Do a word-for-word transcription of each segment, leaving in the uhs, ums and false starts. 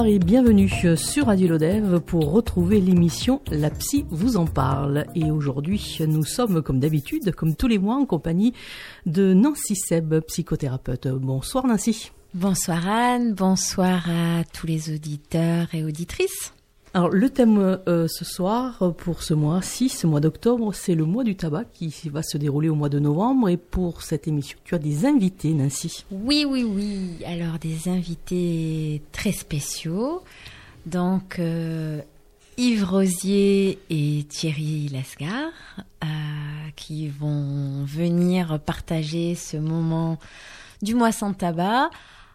Bonsoir et bienvenue sur Radio Lodève pour retrouver l'émission La Psy vous en parle. Et aujourd'hui, nous sommes comme d'habitude, comme tous les mois, en compagnie de Nancy Seb, psychothérapeute. Bonsoir Nancy. Bonsoir Anne, bonsoir à tous les auditeurs et auditrices. Alors le thème euh, ce soir, pour ce mois-ci, ce mois d'octobre, c'est le mois du tabac qui va se dérouler au mois de novembre. Et pour cette émission, tu as des invités, Nancy. Oui, oui, oui. Alors des invités très spéciaux. Donc euh, Yves Rosier et Thierry Lasgar euh, qui vont venir partager ce moment du mois sans tabac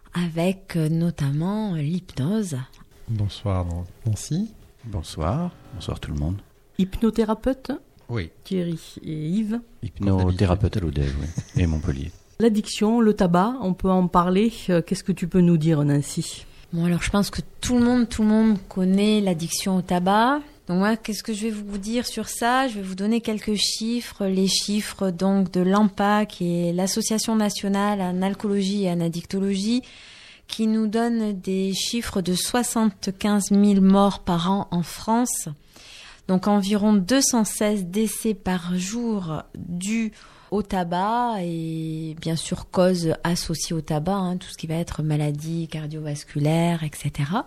avec euh, notamment l'hypnose. Bonsoir Nancy. Bonsoir, bonsoir tout le monde. Hypnothérapeute, oui. Thierry et Yves. Hypnothérapeute à l'Odève, oui, et Montpellier. L'addiction, le tabac, on peut en parler. Qu'est-ce que tu peux nous dire, Nancy ? Bon, alors je pense que tout le monde, tout le monde connaît l'addiction au tabac. Donc moi, qu'est-ce que je vais vous dire sur ça ? Je vais vous donner quelques chiffres. Les chiffres donc de l'A M P A, qui est l'Association nationale en alcoolologie et en addictologie, qui nous donne des chiffres de soixante-quinze mille morts par an en France. Donc environ deux cent seize décès par jour dus au tabac et bien sûr causes associées au tabac, hein, tout ce qui va être maladie cardiovasculaire, et cetera.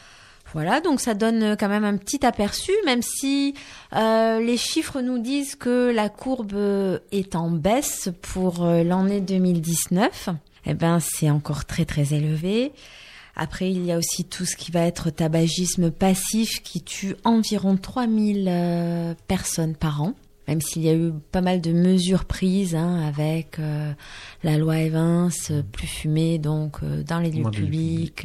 Voilà, donc ça donne quand même un petit aperçu, même si euh, les chiffres nous disent que la courbe est en baisse pour euh, l'année deux mille dix-neuf. Eh ben, c'est encore très très élevé. Après, il y a aussi tout ce qui va être tabagisme passif qui tue environ trois mille euh, personnes par an. Même s'il y a eu pas mal de mesures prises hein, avec euh, la loi Evans, plus fumer donc euh, dans les lieux publics,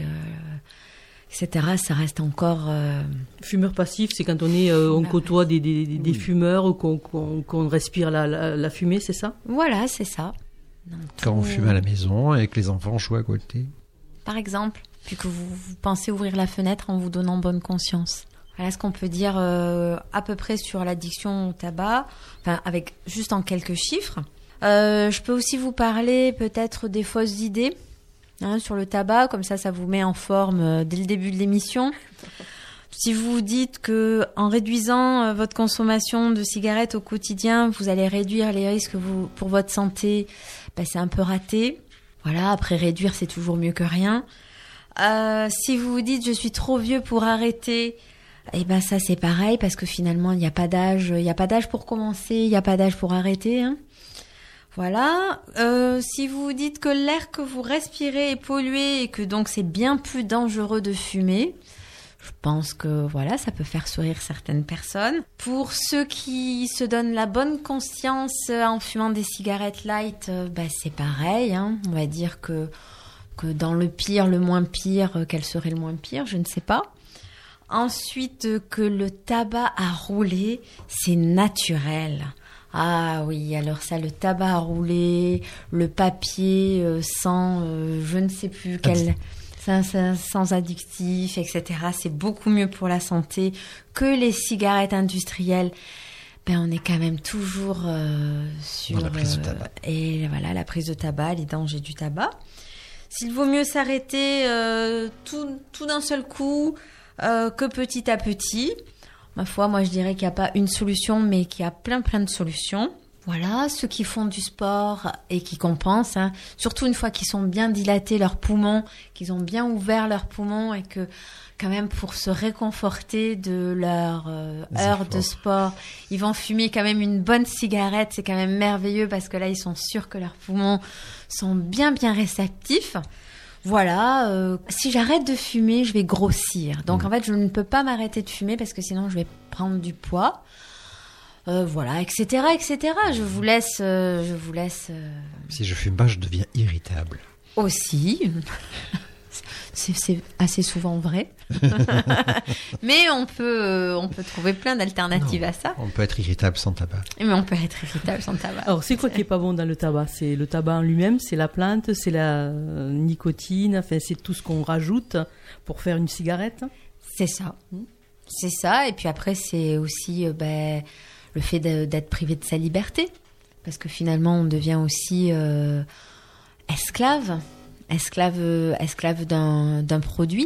euh, et cetera. Ça reste encore... Euh... Fumeur passif, c'est quand on est, euh, on côtoie des, des, des, des oui. fumeurs ou qu'on, qu'on, qu'on respire la, la, la fumée, c'est ça ? Voilà, c'est ça. Donc, quand on fume à la maison et que les enfants jouent à côté. Par exemple, puis que vous, vous pensez ouvrir la fenêtre en vous donnant bonne conscience. Voilà ce qu'on peut dire euh, à peu près sur l'addiction au tabac, enfin avec juste en quelques chiffres. Euh, je peux aussi vous parler peut-être des fausses idées hein, sur le tabac, comme ça, ça vous met en forme euh, dès le début de l'émission. Si vous vous dites que en réduisant euh, votre consommation de cigarettes au quotidien, vous allez réduire les risques vous, pour votre santé, ben, c'est un peu raté. Voilà, après réduire, c'est toujours mieux que rien. Euh, si vous vous dites je suis trop vieux pour arrêter, eh ben ça c'est pareil parce que finalement il n'y a pas d'âge, il n'y a pas d'âge pour commencer, il n'y a pas d'âge pour arrêter. Hein. Voilà. Euh, si vous vous dites que l'air que vous respirez est pollué et que donc c'est bien plus dangereux de fumer. Je pense que voilà, ça peut faire sourire certaines personnes. Pour ceux qui se donnent la bonne conscience en fumant des cigarettes light, bah c'est pareil. Hein. On va dire que, que dans le pire, le moins pire, quel serait le moins pire, je ne sais pas. Ensuite, que le tabac à rouler, c'est naturel. Ah oui, alors ça, le tabac à rouler, le papier euh, sans euh, je ne sais plus quel... sans addictifs, et cetera. C'est beaucoup mieux pour la santé que les cigarettes industrielles. Ben, on est quand même toujours euh, sur la prise de tabac. Euh, et voilà, la prise de tabac, les dangers du tabac. S'il vaut mieux s'arrêter euh, tout, tout d'un seul coup euh, que petit à petit. Ma foi, moi je dirais qu'il n'y a pas une solution, mais qu'il y a plein plein de solutions. Voilà, ceux qui font du sport et qui compensent, hein, surtout une fois qu'ils sont bien dilatés leurs poumons, qu'ils ont bien ouvert leurs poumons et que quand même pour se réconforter de leur euh, heure de sport, ils vont fumer quand même une bonne cigarette, c'est quand même merveilleux parce que là ils sont sûrs que leurs poumons sont bien bien réceptifs. Voilà, euh, si j'arrête de fumer, je vais grossir. Donc mmh. en fait, je ne peux pas m'arrêter de fumer parce que sinon je vais prendre du poids. Euh, voilà, et cetera, et cetera. Je vous laisse, euh, je vous laisse. Euh... Si je fume pas, je deviens irritable. Aussi, c'est, c'est assez souvent vrai. Mais on peut, euh, on peut trouver plein d'alternatives non, à ça. On peut être irritable sans tabac. Mais on peut être irritable sans tabac. Alors, c'est quoi qui est pas bon dans le tabac ? C'est le tabac en lui-même, c'est la plante, c'est la nicotine, enfin, c'est tout ce qu'on rajoute pour faire une cigarette. C'est ça. C'est ça. Et puis après, c'est aussi, euh, ben. le fait de, d'être privé de sa liberté, parce que finalement on devient aussi euh, esclave, esclave, esclave d'un, d'un produit.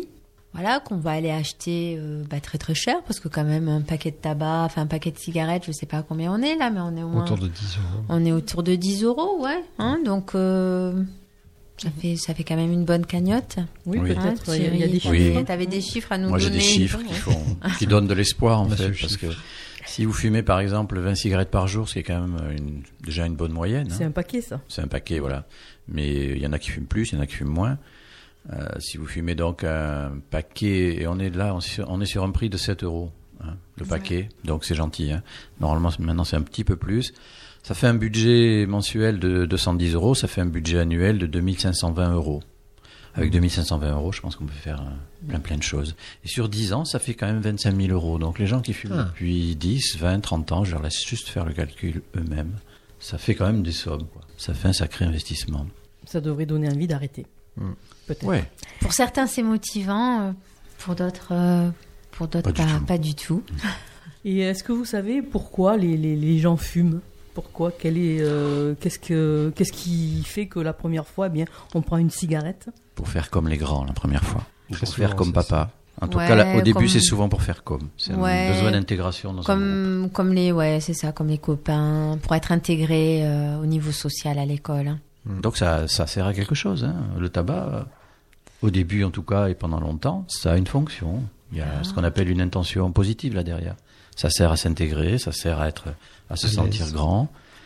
Voilà, qu'on va aller acheter euh, bah, très très cher, parce que quand même un paquet de tabac, enfin un paquet de cigarettes, je sais pas combien on est là, mais on est au moins... Autour de dix euros. On est autour de dix euros, ouais. Hein, donc euh, ça fait ça fait quand même une bonne cagnotte. Oui, Oui. peut-être. Hein, il y a- il y a des Thierry, chiffres. Oui. hein. T'avais des chiffres à nous Moi, j'ai donner. des chiffres qui, font, qui donnent de l'espoir, en On a fait. ce Parce que chiffre. si vous fumez, par exemple, vingt cigarettes par jour, c'est quand même une, déjà une bonne moyenne. C'est hein. un paquet, ça. C'est un paquet, voilà. Mais il y en a qui fument plus, il y en a qui fument moins. Euh, si vous fumez donc un paquet, et on est là, on est sur, on est sur un prix de sept euros, hein, le paquet, donc c'est gentil. Hein. Normalement, maintenant, c'est un petit peu plus. Ça fait un budget mensuel de deux cent dix euros, ça fait un budget annuel de deux mille cinq cent vingt euros. Avec deux mille cinq cent vingt euros, je pense qu'on peut faire euh, plein plein de choses. Et sur dix ans, ça fait quand même vingt-cinq mille euros. Donc les gens qui fument Ah. depuis dix, vingt, trente ans, je leur laisse juste faire le calcul eux-mêmes. Ça fait quand même des sommes, quoi. Ça fait un sacré investissement. Ça devrait donner envie d'arrêter. Mm. Peut-être. Ouais. Pour certains, c'est motivant. euh, Pour d'autres, euh, pour d'autres, Pas du pas, tout. pas du tout. Et est-ce que vous savez pourquoi les, les, les gens fument? Pourquoi? Quel est, euh, qu'est-ce, que, qu'est-ce qui fait que la première fois, eh bien, on prend une cigarette? Pour faire comme les grands la première fois. Ou Très pour souvent, faire comme c'est papa. En tout Ouais, cas, là, au début, comme- c'est souvent pour faire comme. C'est Ouais. un besoin d'intégration dans un groupe. Comme, comme les, ouais, c'est ça, comme les copains, pour être intégrés euh, au niveau social à l'école. hein. Donc ça, ça sert à quelque chose. Hein. Le tabac, euh, au début en tout cas et pendant longtemps, ça a une fonction. Il y a Ah. ce qu'on appelle une intention positive là derrière. Ça sert à s'intégrer, ça sert à être, à se À sentir l'aise. grand.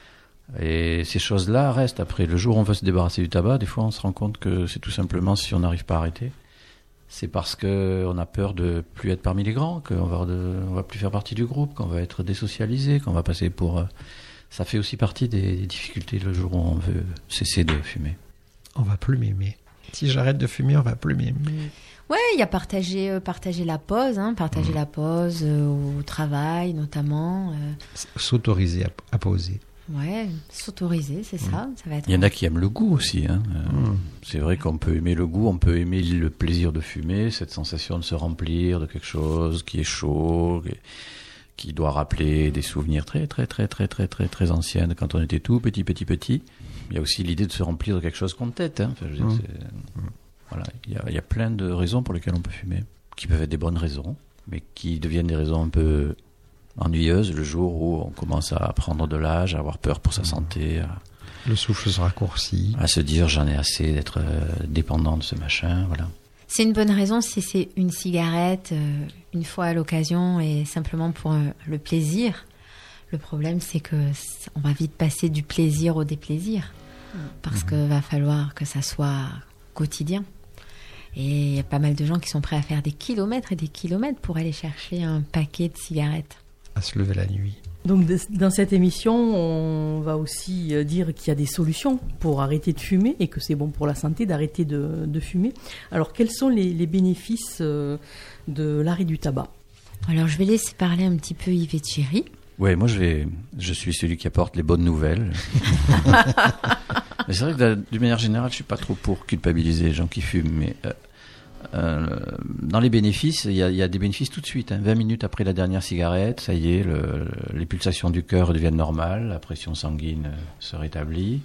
Et ces choses-là restent après. Le jour où on veut se débarrasser du tabac, des fois on se rend compte que c'est tout simplement si on n'arrive pas à arrêter. C'est parce que on a peur de plus être parmi les grands, qu'on va, de, on va plus faire partie du groupe, qu'on va être désocialisé, qu'on va passer pour... euh, ça fait aussi partie des, des difficultés le jour où on veut cesser de fumer. On va plus m'aimer. Si j'arrête de fumer, on va plus m'aimer. Ouais, il y a partager, euh, partager la pause, hein, partager Mmh. la pause euh, au travail notamment. euh, S'autoriser à, à poser. ouais, s'autoriser, c'est ça. Ça va être. Il y en a qui aiment le goût aussi. Hein. Euh, Mm. C'est vrai qu'on peut aimer le goût, on peut aimer le plaisir de fumer, cette sensation de se remplir de quelque chose qui est chaud, qui, qui doit rappeler des souvenirs très très très très très très très anciens de quand on était tout petit petit petit. Il y a aussi l'idée de se remplir de quelque chose qu'on tête. Hein. Enfin, je veux dire, Mm. c'est- voilà, il y, a, il y a plein de raisons pour lesquelles on peut fumer, qui peuvent être des bonnes raisons, mais qui deviennent des raisons un peu ennuyeuses le jour où on commence à prendre de l'âge, à avoir peur pour sa santé, à, Le souffle se raccourcit. à se dire j'en ai assez d'être euh, dépendant de ce machin, voilà. C'est une bonne raison si c'est une cigarette, euh, une fois à l'occasion et simplement pour euh, le plaisir. Le problème, c'est que c- on va vite passer du plaisir au déplaisir, parce que va falloir que ça soit quotidien. Et il y a pas mal de gens qui sont prêts à faire des kilomètres et des kilomètres pour aller chercher un paquet de cigarettes. À se lever la nuit. Donc de- dans cette émission, on va aussi euh, dire qu'il y a des solutions pour arrêter de fumer et que c'est bon pour la santé d'arrêter de, de fumer. Alors quels sont les, les bénéfices euh, de l'arrêt du tabac? Alors je vais laisser parler un petit peu Yves et Thierry. Ouais, moi je vais, je suis celui qui apporte les bonnes nouvelles. Mais c'est vrai que de- d'une manière générale, je suis pas trop pour culpabiliser les gens qui fument, mais euh, euh, dans les bénéfices, il y a, il y a des bénéfices tout de suite. Hein. vingt minutes après la dernière cigarette, ça y est, le, les pulsations du cœur deviennent normales, la pression sanguine euh, se rétablit.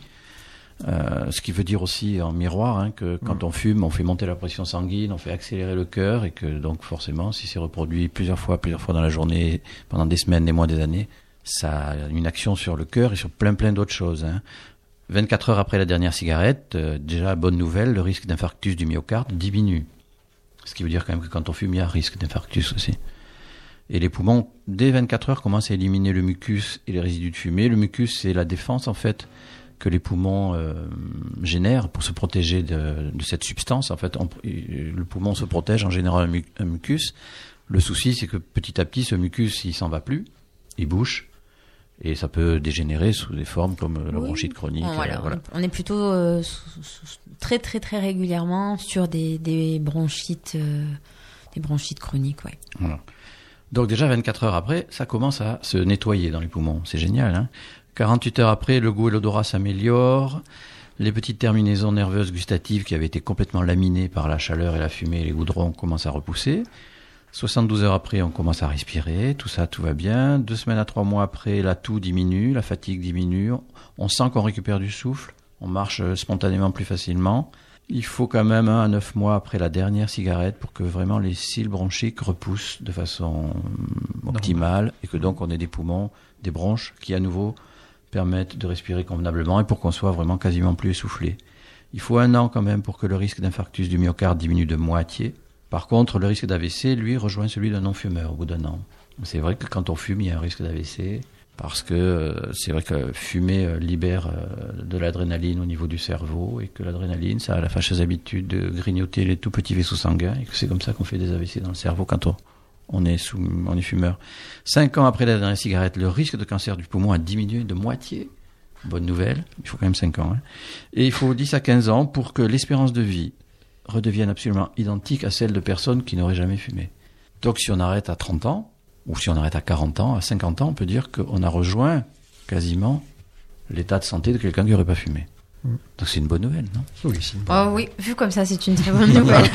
Euh, ce qui veut dire aussi en miroir hein, que quand on fume, on fait monter la pression sanguine, on fait accélérer le cœur et que donc forcément, si c'est reproduit plusieurs fois, plusieurs fois dans la journée, pendant des semaines, des mois, des années, ça a une action sur le cœur et sur plein plein d'autres choses. Hein. vingt-quatre heures après la dernière cigarette, euh, déjà bonne nouvelle, le risque d'infarctus du myocarde diminue. Ce qui veut dire quand même que quand on fume, il y a un risque d'infarctus aussi. Et les poumons, dès vingt-quatre heures, commencent à éliminer le mucus et les résidus de fumée. Le mucus, c'est la défense en fait que les poumons euh, génèrent pour se protéger de, de cette substance. En fait, on, le poumon se protège en générant un, mu, un mucus. Le souci, c'est que petit à petit, ce mucus, il s'en va plus, il bouche, et ça peut dégénérer sous des formes comme euh, la Oui. bronchite chronique. Bon, euh, voilà, voilà. On est plutôt euh, sous- sous- très très très régulièrement sur des, des bronchites, euh, des bronchites chroniques, ouais. Voilà. Donc déjà vingt-quatre heures après, ça commence à se nettoyer dans les poumons. C'est génial. Hein quarante-huit heures après, le goût et l'odorat s'améliorent. Les petites terminaisons nerveuses gustatives qui avaient été complètement laminées par la chaleur et la fumée et les goudrons commencent à repousser. soixante-douze heures après, on commence à respirer. Tout ça, tout va bien. Deux semaines à trois mois après, la toux diminue, la fatigue diminue. On sent qu'on récupère du souffle. On marche spontanément plus facilement. Il faut quand même un à neuf mois après la dernière cigarette pour que vraiment les cils bronchiques repoussent de façon optimale et que donc on ait des poumons, des bronches qui à nouveau permettent de respirer convenablement et pour qu'on soit vraiment quasiment plus essoufflé. Il faut un an quand même pour que le risque d'infarctus du myocarde diminue de moitié. Par contre, le risque d'A V C, lui, rejoint celui d'un non-fumeur au bout d'un an. C'est vrai que quand on fume, il y a un risque d'A V C. Parce que euh, c'est vrai que fumer euh, libère euh, de l'adrénaline au niveau du cerveau et que l'adrénaline, ça a la fâcheuse habitude de grignoter les tout petits vaisseaux sanguins et que c'est comme ça qu'on fait des A V C dans le cerveau quand on, on, est, sous, on est fumeur. Cinq ans après la dernière cigarette, le risque de cancer du poumon a diminué de moitié. Bonne nouvelle, il faut quand même cinq ans. Hein. Et il faut dix à quinze ans pour que l'espérance de vie redevienne absolument identique à celle de personnes qui n'auraient jamais fumé. Donc si on arrête à trente ans, ou si on arrête à quarante ans, à cinquante ans, on peut dire qu'on a rejoint quasiment l'état de santé de quelqu'un qui n'aurait pas fumé. Mm. Donc c'est une bonne nouvelle, non ? Oui, c'est une bonne Oh nouvelle. oui, vu comme ça, c'est une très bonne nouvelle.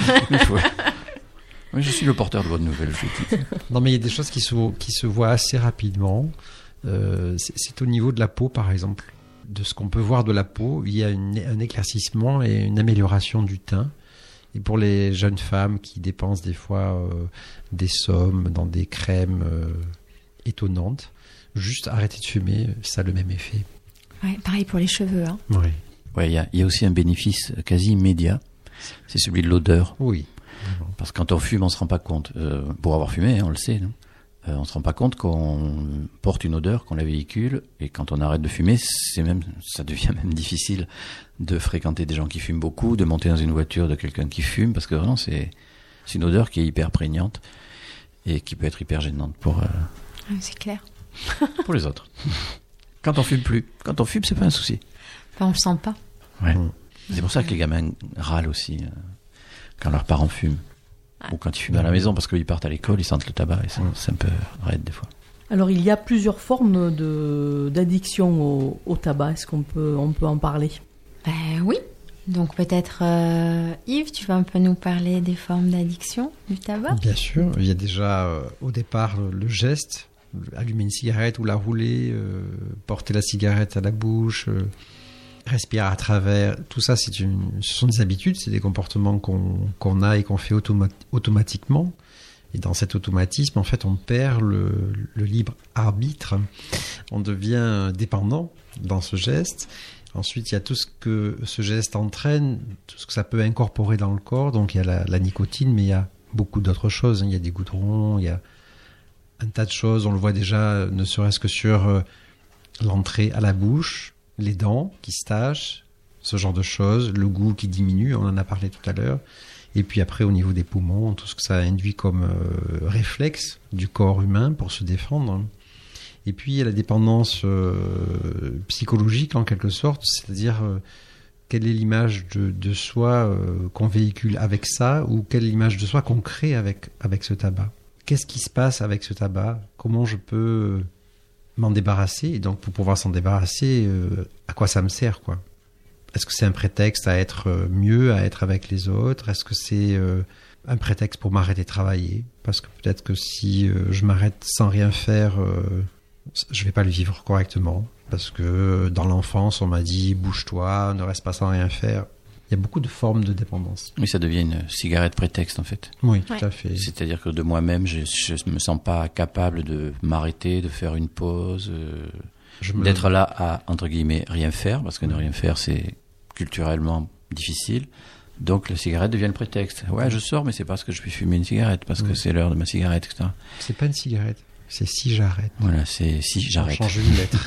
Oui, je suis le porteur de bonnes nouvelles. Non, mais il y a des choses qui se, qui se voient assez rapidement. Euh, c'est, c'est au niveau de la peau, par exemple. De ce qu'on peut voir de la peau, il y a une, un éclaircissement et une amélioration du teint. Et pour les jeunes femmes qui dépensent des fois euh, des sommes dans des crèmes euh, étonnantes, juste arrêter de fumer, ça a le même effet. Ouais, pareil pour les cheveux. Hein. Oui. Ouais, il y a, y a aussi un bénéfice quasi immédiat, c'est celui de l'odeur. Oui. Parce que quand on fume, on se rend pas compte. Euh, pour avoir fumé, hein, on le sait, non euh, on se rend pas compte qu'on porte une odeur, qu'on la véhicule, et quand on arrête de fumer, c'est même, ça devient même difficile de fréquenter des gens qui fument beaucoup, de monter dans une voiture de quelqu'un qui fume, parce que vraiment c'est, c'est une odeur qui est hyper prégnante et qui peut être hyper gênante pour, euh, Ouais, c'est clair. pour les autres. Quand on fume plus, quand on fume, c'est pas un souci. Enfin, on le sent pas. Ouais. Mmh. C'est pour ça que les gamins râlent aussi euh, quand leurs parents fument. Ou quand ils fument à la maison, parce qu'ils partent à l'école, ils sentent le tabac, et ça, c'est un peu raide des fois. Alors, il y a plusieurs formes de, d'addiction au, au tabac. Est-ce qu'on peut, on peut en parler ? Ben oui. Donc peut-être, euh, Yves, tu vas un peu nous parler des formes d'addiction du tabac ? Bien sûr, il y a déjà euh, au départ le, le geste, allumer une cigarette ou la rouler, euh, porter la cigarette à la bouche, euh, respirer à travers. Tout ça, c'est une, ce sont des habitudes, c'est des comportements qu'on, qu'on a et qu'on fait automa- automatiquement. Et dans cet automatisme, en fait, on perd le, le libre arbitre. On devient dépendant dans ce geste. Ensuite, il y a tout ce que ce geste entraîne, tout ce que ça peut incorporer dans le corps. Donc, il y a la, la nicotine, mais il y a beaucoup d'autres choses. Il y a des goudrons, il y a un tas de choses. On le voit déjà, ne serait-ce que sur euh, l'entrée à la bouche, les dents qui se tachent, ce genre de choses, le goût qui diminue, on en a parlé tout à l'heure. Et puis après, au niveau des poumons, tout ce que ça induit comme euh, réflexe du corps humain pour se défendre. Et puis, il y a la dépendance euh, psychologique, en quelque sorte, c'est-à-dire euh, quelle est l'image de, de soi euh, qu'on véhicule avec ça, ou quelle est l'image de soi qu'on crée avec, avec ce tabac. Qu'est-ce qui se passe avec ce tabac ? Comment je peux m'en débarrasser ? Et donc, pour pouvoir s'en débarrasser, euh, à quoi ça me sert, quoi ? Est-ce que c'est un prétexte à être mieux, à être avec les autres ? Est-ce que c'est euh, un prétexte pour m'arrêter de travailler ? Parce que peut-être que si euh, je m'arrête sans rien faire, euh, je ne vais pas le vivre correctement. Parce que dans l'enfance, on m'a dit « bouge-toi, ne reste pas sans rien faire ». Il y a beaucoup de formes de dépendance. Oui, ça devient une cigarette prétexte, en fait. Oui, Ouais. tout à fait. C'est-à-dire que de moi-même, je ne me sens pas capable de m'arrêter, de faire une pause, euh, Je me- d'être là à, entre guillemets, rien faire, parce que ne rien faire, c'est culturellement difficile. Donc la cigarette devient le prétexte. Ouais, je sors, mais c'est parce que je vais fumer une cigarette, parce que Oui. c'est l'heure de ma cigarette, et cetera. C'est pas une cigarette, c'est si j'arrête. Voilà, c'est si j'arrête. On change une lettre.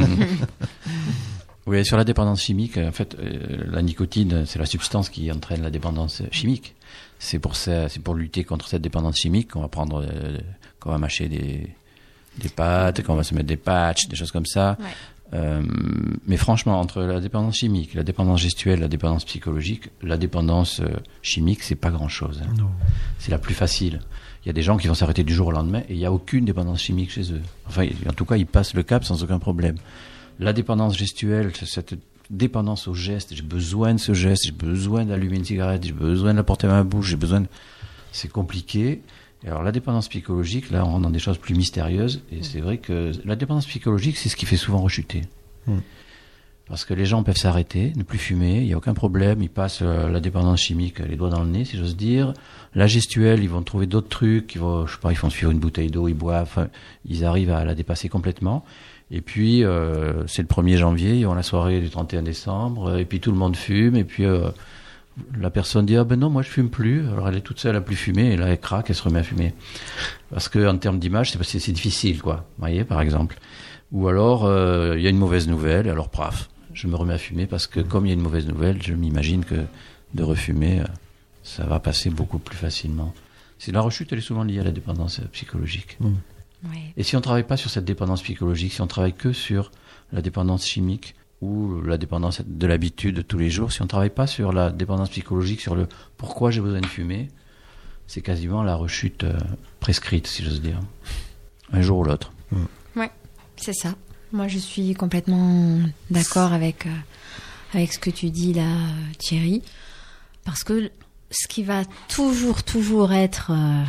Oui, sur la dépendance chimique, en fait, euh, la nicotine, c'est la substance qui entraîne la dépendance chimique. C'est pour ça, c'est pour lutter contre cette dépendance chimique qu'on va prendre, euh, qu'on va mâcher des, des pâtes, qu'on va se mettre des patchs, des choses comme ça. Ouais. Euh, mais franchement, entre la dépendance chimique, la dépendance gestuelle, la dépendance psychologique, la dépendance euh, chimique, c'est pas grand-chose. Hein. Non. C'est la plus facile. Il y a des gens qui vont s'arrêter du jour au lendemain et il n'y a aucune dépendance chimique chez eux. Enfin, en tout cas, ils passent le cap sans aucun problème. La dépendance gestuelle, c'est cette dépendance au geste, j'ai besoin de ce geste, j'ai besoin d'allumer une cigarette, j'ai besoin de la porter à ma bouche, j'ai besoin de... C'est compliqué. Et alors la dépendance psychologique, là on rentre dans des choses plus mystérieuses, et c'est vrai que la dépendance psychologique, c'est ce qui fait souvent rechuter. Mm. Parce que les gens peuvent s'arrêter, ne plus fumer, il n'y a aucun problème, ils passent euh, la dépendance chimique, les doigts dans le nez, si j'ose dire. La gestuelle, ils vont trouver d'autres trucs, ils vont, je sais pas, ils font suivre une bouteille d'eau, ils boivent, enfin, ils arrivent à la dépasser complètement. Et puis, euh, c'est le premier janvier, ils ont la soirée du trente et un décembre, et puis tout le monde fume, et puis euh, la personne dit « Ah ben non, moi je fume plus », alors elle est toute seule à plus fumer, et là elle craque, elle se remet à fumer. Parce qu'en termes d'image, c'est, c'est difficile, quoi, vous voyez, par exemple. Ou alors, il euh, y a une mauvaise nouvelle, et alors paf, je me remets à fumer, parce que comme il y a une mauvaise nouvelle, je m'imagine que de refumer, euh, ça va passer beaucoup plus facilement. C'est, la rechute, elle est souvent liée à la dépendance euh, psychologique. Mmh. Oui. Et si on ne travaille pas sur cette dépendance psychologique, si on travaille que sur la dépendance chimique ou la dépendance de l'habitude de tous les jours, si on ne travaille pas sur la dépendance psychologique, sur le pourquoi j'ai besoin de fumer, c'est quasiment la rechute euh, prescrite, si j'ose dire, un jour ou l'autre. Mmh. Oui, c'est ça. Moi, je suis complètement d'accord avec, euh, avec ce que tu dis là, Thierry, parce que ce qui va toujours, toujours être euh,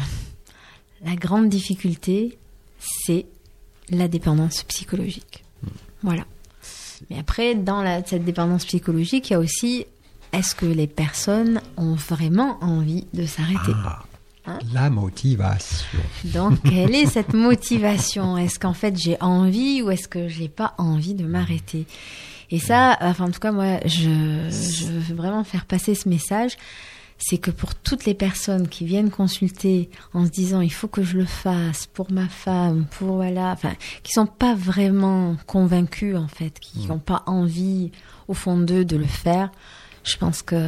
la grande difficulté, c'est la dépendance psychologique. Mmh. Voilà. Mais après, dans la, cette dépendance psychologique, il y a aussi, est-ce que les personnes ont vraiment envie de s'arrêter ? Ah, hein ? La motivation. Donc, quelle est cette motivation ? Est-ce qu'en fait, j'ai envie ou est-ce que j'ai pas envie de m'arrêter ? Et ça, enfin, en tout cas, moi, je, je veux vraiment faire passer ce message. C'est que pour toutes les personnes qui viennent consulter en se disant il faut que je le fasse pour ma femme, pour voilà, enfin, qui sont pas vraiment convaincus en fait, qui n'ont pas envie au fond d'eux de le faire, je pense que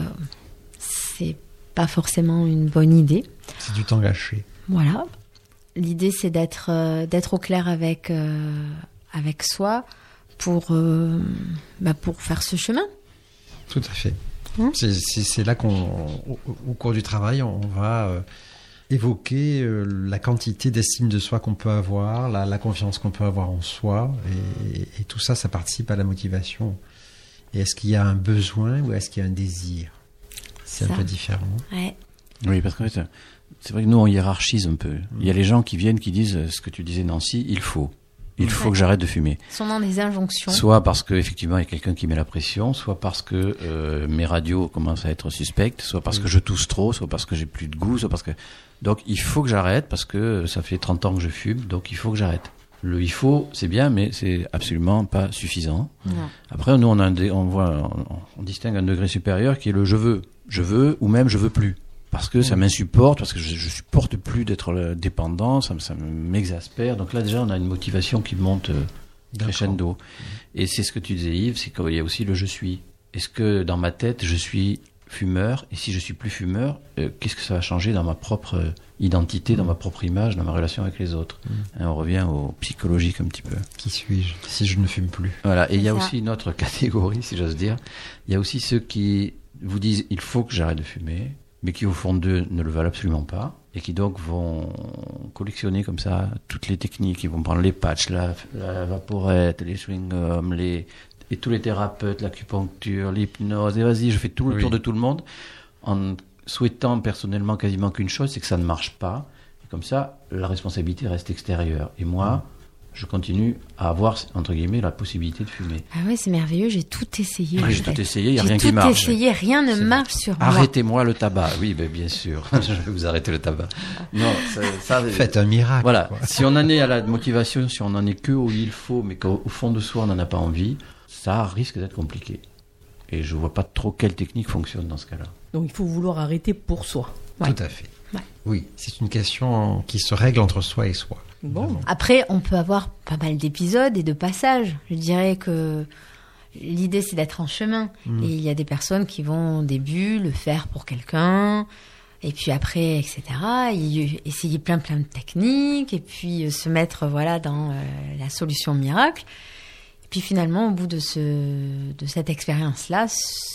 c'est pas forcément une bonne idée. C'est du temps gâché. Voilà. L'idée c'est d'être euh, d'être au clair avec euh, avec soi pour euh, bah, pour faire ce chemin. Tout à fait. Mmh. C'est, c'est, c'est là qu'on, au, au cours du travail, on va euh, évoquer euh, la quantité d'estime de soi qu'on peut avoir, la, la confiance qu'on peut avoir en soi, et, et, et tout ça, ça participe à la motivation. Et est-ce qu'il y a un besoin ou est-ce qu'il y a un désir ? C'est ça. Un peu différent. Ouais. Oui, parce que c'est vrai que nous, on hiérarchise un peu. Mmh. Il y a les gens qui viennent, qui disent ce que tu disais, Nancy, il faut. Il faut ouais. que j'arrête de fumer. Ils sont dans des injonctions. Soit parce qu'effectivement, il y a quelqu'un qui met la pression, soit parce que euh, mes radios commencent à être suspectes, soit parce que je tousse trop, soit parce que j'ai plus de goût, soit parce que... Donc, il faut que j'arrête parce que ça fait trente ans que je fume, donc il faut que j'arrête. Le il faut, c'est bien, mais c'est absolument pas suffisant. Non. Après, nous, on, a un dé... on, voit, on, on distingue un degré supérieur qui est le je veux. Je veux ou même je veux plus. Parce que ça m'insupporte, parce que je, je supporte plus d'être dépendant, ça, ça m'exaspère. Donc là, déjà, on a une motivation qui monte euh, crescendo. Et c'est ce que tu disais, Yves, c'est qu'il y a aussi le je suis. Est-ce que dans ma tête, je suis fumeur ? Et si je suis plus fumeur, euh, qu'est-ce que ça va changer dans ma propre identité, dans ma propre image, dans ma relation avec les autres ? mmh. hein, On revient au psychologique un petit peu. Qui suis-je si je ne fume plus ? Voilà. Et il y a aussi une autre catégorie, si j'ose dire. Il y a aussi ceux qui vous disent, il faut que j'arrête de fumer, mais qui au fond d'eux ne le veulent absolument pas, et qui donc vont collectionner comme ça toutes les techniques, ils vont prendre les patchs, la, la vaporette, les chewing-gums, les, et tous les thérapeutes, l'acupuncture, l'hypnose, et vas-y, je fais tout le oui. tour de tout le monde, en souhaitant personnellement quasiment qu'une chose, c'est que ça ne marche pas, et comme ça, la responsabilité reste extérieure. Et moi, mmh. je continue à avoir, entre guillemets, la possibilité de fumer. Ah oui, c'est merveilleux, j'ai tout essayé. Oui, j'ai tout essayé, il n'y a rien qui marche. J'ai tout essayé, rien ne c'est... marche sur moi. Arrêtez-moi le tabac. Oui, ben, bien sûr, je vais vous arrêter le tabac. Non, ça, ça, faites un miracle. Voilà, quoi. Si on en est à la motivation, si on en est que où il faut, mais qu'au fond de soi, on n'en a pas envie, ça risque d'être compliqué. Et je ne vois pas trop quelle technique fonctionne dans ce cas-là. Donc il faut vouloir arrêter pour soi. Ouais. Tout à fait. Ouais. Oui, c'est une question qui se règle entre soi et soi. Bon. Après, on peut avoir pas mal d'épisodes et de passages. Je dirais que l'idée, c'est d'être en chemin. Mmh. Et il y a des personnes qui vont, au début, le faire pour quelqu'un, et puis après, et cetera. Et essayer plein, plein de techniques, et puis se mettre voilà, dans euh, la solution miracle. Et puis finalement, au bout de, ce, de cette expérience-là,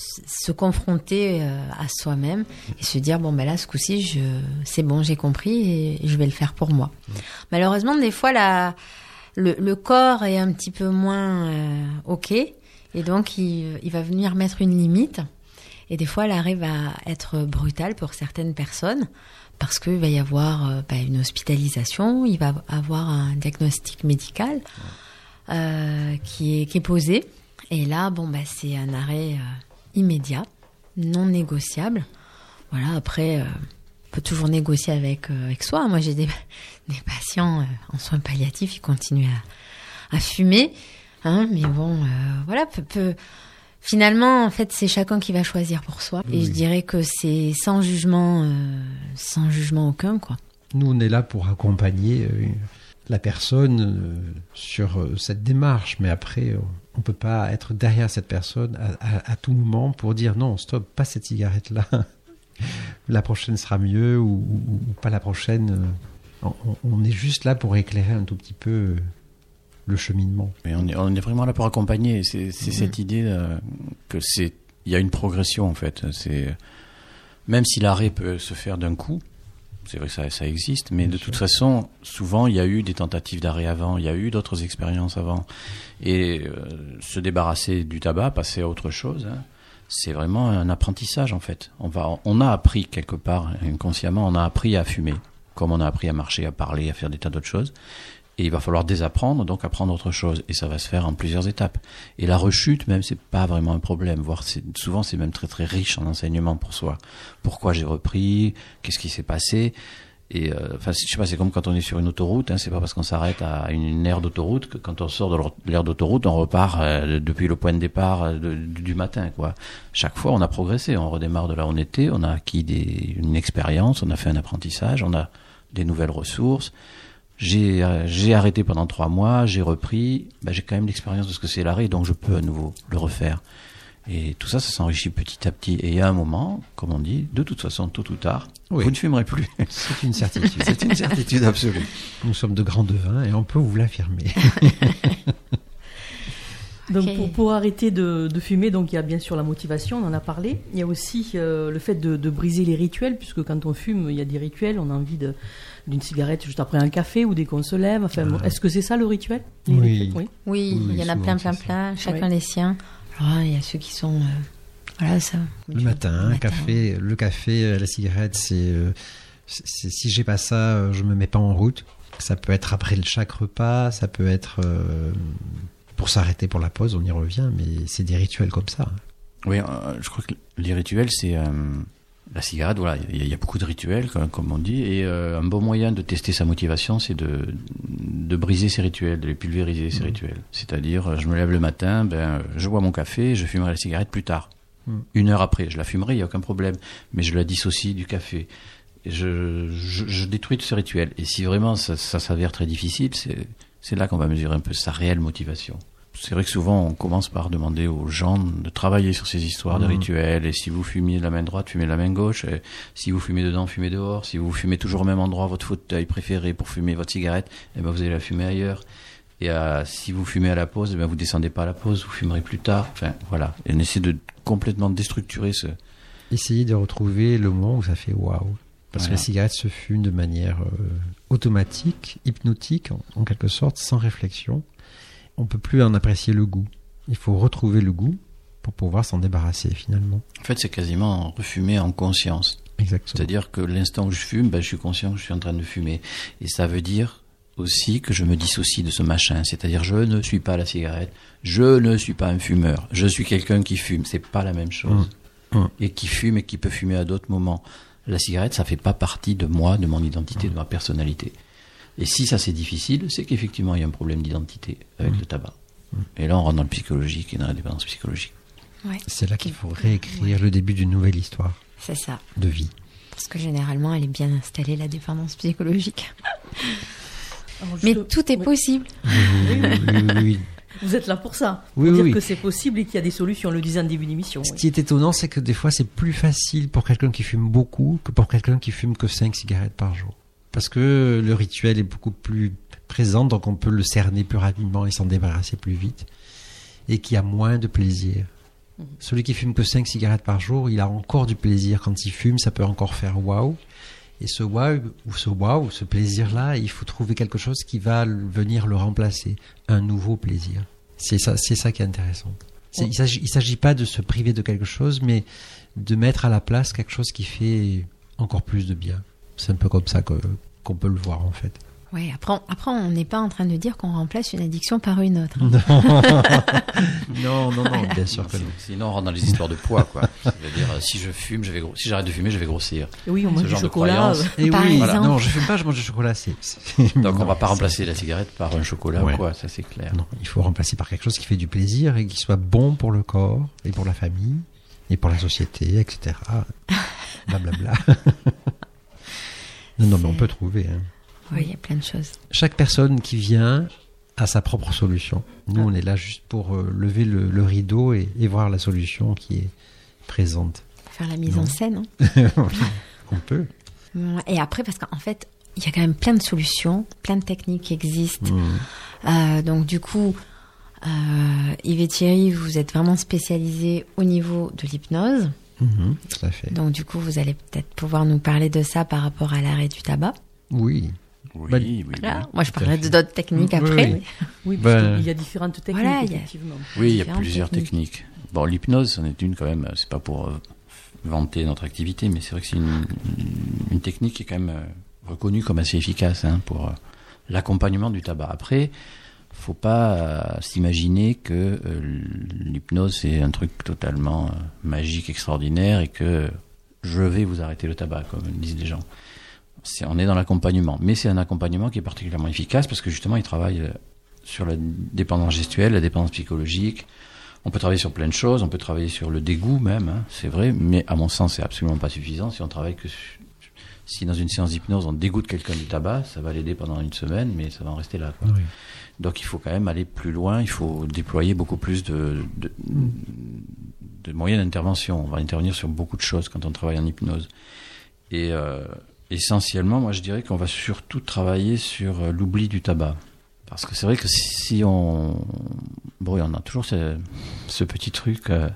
se confronter euh, à soi-même et se dire bon ben là ce coup-ci je c'est bon, j'ai compris et je vais le faire pour moi. Mmh. Malheureusement des fois la le, le corps est un petit peu moins euh, ok et donc il, il va venir mettre une limite et des fois elle arrive à être brutale pour certaines personnes parce qu'il va y avoir euh, ben, une hospitalisation, il va avoir un diagnostic médical euh, qui est qui est posé. Et là, bon, bah, c'est un arrêt euh, immédiat, non négociable. Voilà, après, euh, on peut toujours négocier avec, euh, avec soi. Moi, j'ai des, des patients euh, en soins palliatifs, ils continuent à, à fumer. Hein, mais bon, euh, voilà, peu, peu... finalement, en fait, c'est chacun qui va choisir pour soi. Et oui. je dirais que c'est sans jugement, euh, sans jugement aucun, quoi. Nous, on est là pour accompagner euh, la personne euh, sur euh, cette démarche, mais après, euh, on ne peut pas être derrière cette personne à, à, à tout moment pour dire non, stop, pas cette cigarette-là. La prochaine sera mieux ou, ou, ou pas la prochaine. On, on est juste là pour éclairer un tout petit peu euh, le cheminement. Mais on est, on est vraiment là pour accompagner. C'est, c'est mmh. cette idée euh, que c'est, il y a une progression en fait. C'est même si l'arrêt peut se faire d'un coup, c'est vrai que ça, ça existe, mais Bien de sûr. toute façon, souvent il y a eu des tentatives d'arrêt avant, il y a eu d'autres expériences avant, et euh, se débarrasser du tabac, passer à autre chose. Hein, c'est vraiment un apprentissage en fait. On va, on a appris quelque part inconsciemment, on a appris à fumer, comme on a appris à marcher, à parler, à faire des tas d'autres choses. Et il va falloir désapprendre, donc apprendre autre chose. Et ça va se faire en plusieurs étapes. Et la rechute, même, c'est pas vraiment un problème. Voire, c'est, souvent, c'est même très très riche en enseignement pour soi. Pourquoi j'ai repris? Qu'est-ce qui s'est passé? Et euh, enfin, je sais pas, c'est comme quand on est sur une autoroute. Hein, c'est pas parce qu'on s'arrête à une, une aire d'autoroute que quand on sort de l'aire d'autoroute, on repart euh, depuis le point de départ euh, de, du matin, quoi. Chaque fois, on a progressé. On redémarre de là où on était. On a acquis des, une expérience. On a fait un apprentissage. On a des nouvelles ressources. J'ai, euh, j'ai arrêté pendant trois mois, j'ai repris, ben, j'ai quand même l'expérience de ce que c'est l'arrêt, donc je peux à nouveau le refaire. Et tout ça, ça s'enrichit petit à petit. Et il y a un moment, comme on dit, de toute façon, tôt ou tard, oui. vous ne fumerez plus. C'est une certitude. C'est une certitude absolue. Nous sommes de grands devins et on peut vous l'affirmer. Donc Okay. pour, pour arrêter de, de fumer, donc il y a bien sûr la motivation, on en a parlé. Il y a aussi euh, le fait de, de briser les rituels, puisque quand on fume, il y a des rituels. On a envie de, d'une cigarette juste après un café ou dès qu'on se lève. Enfin, ah. Est-ce que c'est ça le rituel? Les oui. rituels oui. Oui, oui, il y en a plein, plein, plein. Chacun oui. les siens. Alors, il y a ceux qui sont, euh, voilà, ça. Le matin, le matin. café, le café, la cigarette, c'est, euh, c'est, c'est si j'ai pas ça, je me mets pas en route. Ça peut être après chaque repas, ça peut être euh, pour s'arrêter pour la pause, on y revient, mais c'est des rituels comme ça. Oui, euh, je crois que les rituels, c'est euh, la cigarette, voilà, il y, y a beaucoup de rituels, comme, comme on dit, et euh, un bon moyen de tester sa motivation, c'est de, de briser ces rituels, de les pulvériser, ces mmh. rituels. C'est-à-dire, je me lève le matin, ben, je bois mon café, je fumerai la cigarette plus tard. Mmh. Une heure après, je la fumerai, il n'y a aucun problème, mais je la dissocie du café. Et je, je, je détruis tous ces rituels. Et si vraiment ça, ça s'avère très difficile, c'est, c'est là qu'on va mesurer un peu sa réelle motivation. C'est vrai que souvent on commence par demander aux gens de travailler sur ces histoires mmh. de rituels, et si vous fumiez de la main droite, fumez de la main gauche, et si vous fumez dedans, fumez dehors, si vous fumez toujours au même endroit, votre fauteuil préféré pour fumer votre cigarette, eh ben vous allez la fumer ailleurs. Et euh, si vous fumez à la pause, eh ben vous descendez pas à la pause, vous fumerez plus tard. Enfin voilà, et on essaie de complètement déstructurer ce... Essayez de retrouver le moment où ça fait waouh. Parce voilà. que la cigarette se fume de manière euh, automatique, hypnotique en, en quelque sorte, sans réflexion. On ne peut plus en apprécier le goût. Il faut retrouver le goût pour pouvoir s'en débarrasser finalement. En fait, c'est quasiment refumer en conscience. Exactement. C'est-à-dire que l'instant où je fume, ben, je suis conscient que je suis en train de fumer. Et ça veut dire aussi que je me dissocie de ce machin. C'est-à-dire je ne suis pas la cigarette, je ne suis pas un fumeur, je suis quelqu'un qui fume. C'est pas la même chose. Mmh. Mmh. Et qui fume et qui peut fumer à d'autres moments. La cigarette, ça fait pas partie de moi, de mon identité, mmh. de ma personnalité. Et si ça c'est difficile, c'est qu'effectivement il y a un problème d'identité avec mmh. le tabac. Mmh. Et là on rentre dans le psychologique et dans la dépendance psychologique. Ouais. C'est là qu'il faut réécrire ouais. le début d'une nouvelle histoire. C'est ça. De vie. Parce que généralement elle est bien installée, la dépendance psychologique. Alors, Mais te... tout est oui. possible. Oui, oui, oui, oui, oui. Vous êtes là pour ça, oui, pour oui, dire oui. que c'est possible et qu'il y a des solutions, on le disait en début d'émission. Ce oui. qui est étonnant, c'est que des fois, c'est plus facile pour quelqu'un qui fume beaucoup que pour quelqu'un qui fume que cinq cigarettes par jour. Parce que le rituel est beaucoup plus présent, donc on peut le cerner plus rapidement et s'en débarrasser plus vite, et qui a moins de plaisir. Mmh. Celui qui fume que cinq cigarettes par jour, il a encore du plaisir. Quand il fume, ça peut encore faire waouh. Et ce waouh, ou ce waouh, ce plaisir-là, il faut trouver quelque chose qui va venir le remplacer. Un nouveau plaisir. C'est ça, c'est ça qui est intéressant. C'est, ouais. Il s'agit, il s'agit pas de se priver de quelque chose, mais de mettre à la place quelque chose qui fait encore plus de bien. C'est un peu comme ça que, qu'on peut le voir, en fait. Ouais, après, on, après, on n'est pas en train de dire qu'on remplace une addiction par une autre. Non, non, non, bien sûr que non. Sinon, on rentre dans les histoires de poids, quoi. C'est-à-dire, si je fume, je vais gros... si j'arrête de fumer, je vais grossir. Et oui, on mange Ce du genre de chocolat. croyance. Et Par oui, exemple. voilà. Non, je fume pas, je mange du chocolat. C'est, c'est... Donc, non, on va pas c'est- remplacer la cigarette par un chocolat Ouais. ou quoi, ça c'est clair. Non, il faut remplacer par quelque chose qui fait du plaisir et qui soit bon pour le corps et pour la famille et pour la société, et cetera. Blablabla. Non, non, mais on peut trouver. Hein. Oui, il y a plein de choses. Chaque personne qui vient a sa propre solution. Nous, Ah. on est là juste pour euh, lever le, le rideau et, et voir la solution qui est présente. Faire la mise Non. en scène. Hein. On peut. Et après, parce qu'en fait, il y a quand même plein de solutions, plein de techniques qui existent. Mmh. Euh, donc du coup, euh, Yves et Thierry, vous êtes vraiment spécialisés au niveau de l'hypnose. Mhm, tout à fait. Donc du coup, vous allez peut-être pouvoir nous parler de ça par rapport à l'arrêt du tabac. Oui. Oui, Bah, oui, oui. Voilà. Oui, Moi, je Tout à parlerai fait. de d'autres techniques Oui, après. oui. Oui, parce Ben, qu'il y a différentes techniques, voilà, il y a- effectivement. Oui, il y a Différentes plusieurs techniques. techniques. Bon, l'hypnose, c'en est une quand même, c'est pas pour euh, vanter notre activité, mais c'est vrai que c'est une, une technique qui est quand même euh, reconnue comme assez efficace hein, pour euh, l'accompagnement du tabac. Après, faut pas euh, s'imaginer que euh, l'hypnose c'est un truc totalement euh, magique, extraordinaire et que je vais vous arrêter le tabac, comme disent les gens. C'est, on est dans l'accompagnement, mais c'est un accompagnement qui est particulièrement efficace parce que justement il travaille euh, sur la dépendance gestuelle, la dépendance psychologique. On peut travailler sur plein de choses, on peut travailler sur le dégoût même, hein, c'est vrai, mais à mon sens c'est absolument pas suffisant. Si on travaille que sur- si dans une séance d'hypnose on dégoûte quelqu'un du tabac, ça va l'aider pendant une semaine, mais ça va en rester là, quoi. Oui. Donc il faut quand même aller plus loin, il faut déployer beaucoup plus de, de, de moyens d'intervention. On va intervenir sur beaucoup de choses quand on travaille en hypnose. Et euh, essentiellement, moi je dirais qu'on va surtout travailler sur euh, l'oubli du tabac. Parce que c'est vrai que si on... Bon, oui, on a toujours ce, ce petit truc... Euh,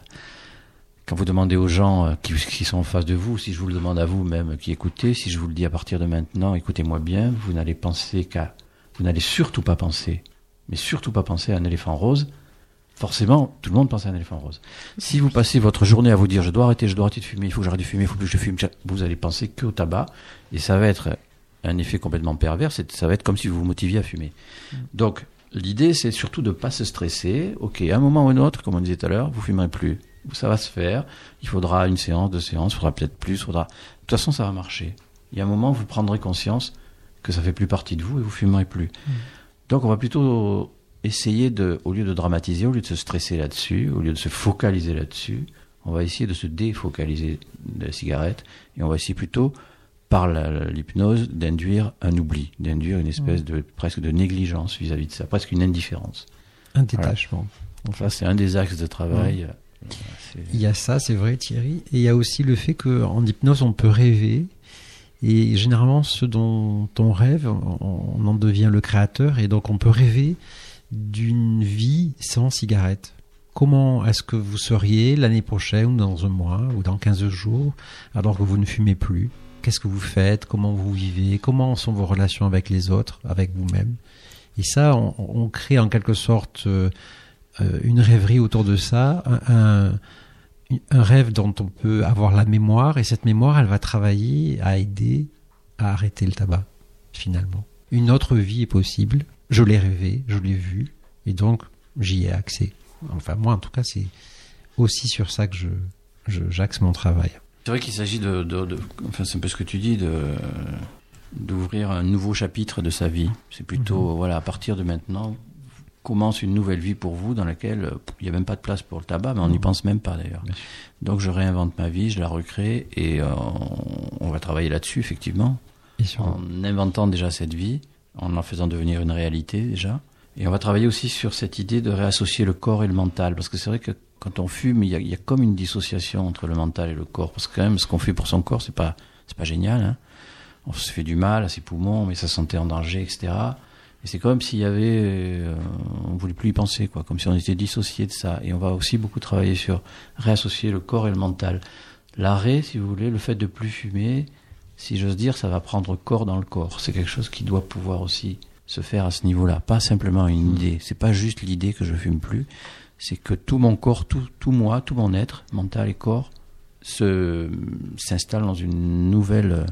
quand vous demandez aux gens euh, qui, qui sont en face de vous, si je vous le demande à vous même qui écoutez, si je vous le dis à partir de maintenant, écoutez-moi bien, vous n'allez penser qu'à... Vous n'allez surtout pas penser, mais surtout pas penser à un éléphant rose. Forcément, tout le monde pense à un éléphant rose. Si vous passez votre journée à vous dire je dois arrêter, je dois arrêter de fumer, il faut que j'arrête de fumer, il faut que je fume, vous allez penser que au tabac et ça va être un effet complètement pervers, c'est, ça va être comme si vous vous motiviez à fumer. Mmh. Donc l'idée c'est surtout de ne pas se stresser. Ok, à un moment ou un autre, comme on disait tout à l'heure, vous fumerez plus, ça va se faire, il faudra une séance, deux séances, il faudra peut-être plus, il faudra... de toute façon ça va marcher. Il y a un moment où vous prendrez conscience que ça fait plus partie de vous et vous fumerez plus. Mmh. Donc on va plutôt essayer de, au lieu de dramatiser, au lieu de se stresser là-dessus, au lieu de se focaliser là-dessus, on va essayer de se défocaliser de la cigarette et on va essayer plutôt, par la, l'hypnose, d'induire un oubli, d'induire une espèce mmh. de presque de négligence vis-à-vis de ça, presque une indifférence. Un détachement. Voilà. Ça, c'est un des axes de travail. Mmh. C'est... Il y a ça, c'est vrai, Thierry. Et il y a aussi le fait qu'en hypnose, on peut rêver. Et généralement, ce dont on rêve, on en devient le créateur. Et donc, on peut rêver d'une vie sans cigarette. Comment est-ce que vous seriez l'année prochaine, ou dans un mois, ou dans quinze jours, alors que vous ne fumez plus? Qu'est-ce que vous faites? Comment vous vivez? Comment sont vos relations avec les autres, avec vous-même? Et ça, on, on crée en quelque sorte euh, une rêverie autour de ça, un, un un rêve dont on peut avoir la mémoire, et cette mémoire, elle va travailler à aider à arrêter le tabac, finalement. Une autre vie est possible, je l'ai rêvé, je l'ai vu, et donc j'y ai accès. Enfin, moi, en tout cas, c'est aussi sur ça que je, je, j'axe mon travail. C'est vrai qu'il s'agit de, de, de... Enfin, c'est un peu ce que tu dis, de, d'ouvrir un nouveau chapitre de sa vie. C'est plutôt, mmh. voilà, à partir de maintenant... commence une nouvelle vie pour vous dans laquelle il n'y a même pas de place pour le tabac, mais on n'y pense même pas d'ailleurs. Donc je réinvente ma vie, je la recrée et euh, on, on va travailler là-dessus effectivement, en inventant déjà cette vie, en en faisant devenir une réalité déjà. Et on va travailler aussi sur cette idée de réassocier le corps et le mental, parce que c'est vrai que quand on fume, il y a, il y a comme une dissociation entre le mental et le corps, parce que quand même ce qu'on fait pour son corps, c'est pas, c'est pas génial, hein. On se fait du mal à ses poumons, on met sa santé en danger, et cetera. Et c'est comme s'il y avait, euh, on voulait plus y penser, quoi, comme si on était dissocié de ça. Et on va aussi beaucoup travailler sur réassocier le corps et le mental. L'arrêt, si vous voulez, le fait de plus fumer, si j'ose dire, ça va prendre corps dans le corps. C'est quelque chose qui doit pouvoir aussi se faire à ce niveau-là. Pas simplement une idée. C'est pas juste l'idée que je fume plus. C'est que tout mon corps, tout, tout moi, tout mon être, mental et corps, se, s'installe dans une nouvelle,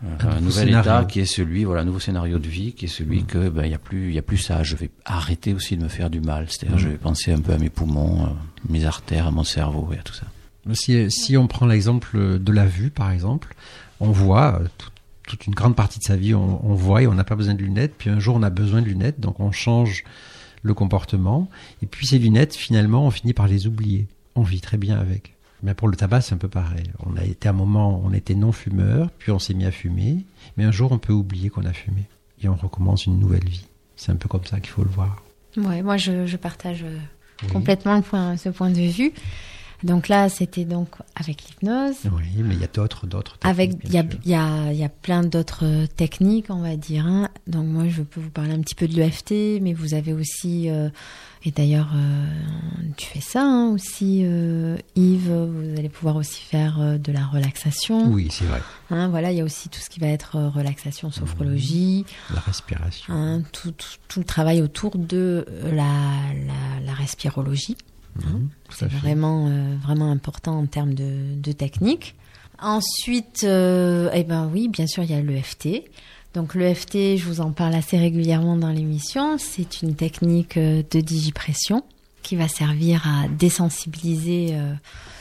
Un, un nouvel scénario. état qui est celui, voilà, un nouveau scénario de vie qui est celui mmh. que ben il y a plus, il y a plus ça. Je vais arrêter aussi de me faire du mal. C'est-à-dire, mmh. je vais penser un peu à mes poumons, euh, mes artères, à mon cerveau et à tout ça. Si, si on prend l'exemple de la vue, par exemple, on voit tout, toute une grande partie de sa vie, on, on voit et on n'a pas besoin de lunettes. Puis un jour, on a besoin de lunettes, donc on change le comportement. Et puis ces lunettes, finalement, on finit par les oublier. On vit très bien avec. Mais pour le tabac, c'est un peu pareil. On a été à un moment, on était non-fumeur, puis on s'est mis à fumer. Mais un jour, on peut oublier qu'on a fumé. Et on recommence une nouvelle vie. C'est un peu comme ça qu'il faut le voir. Ouais, moi, je, je partage oui. complètement le point, ce point de vue. Donc là, c'était donc avec l'hypnose. Oui, mais il y a d'autres, d'autres techniques. Avec, il y a, il y a, il y a plein d'autres techniques, on va dire. Hein. Donc moi, je peux vous parler un petit peu de l'E F T, mais vous avez aussi, euh, et d'ailleurs, euh, tu fais ça hein, aussi, euh, Yves. Vous allez pouvoir aussi faire euh, de la relaxation. Oui, c'est vrai. Hein, voilà, il y a aussi tout ce qui va être euh, relaxation, sophrologie, la respiration, hein, tout, tout, tout le travail autour de la, la, la respirologie. Mmh, c'est vraiment, euh, vraiment important en termes de, de technique. Ensuite, euh, eh ben oui, bien sûr, il y a l'E F T. Donc l'E F T, je vous en parle assez régulièrement dans l'émission. C'est une technique de digipression qui va servir à désensibiliser euh,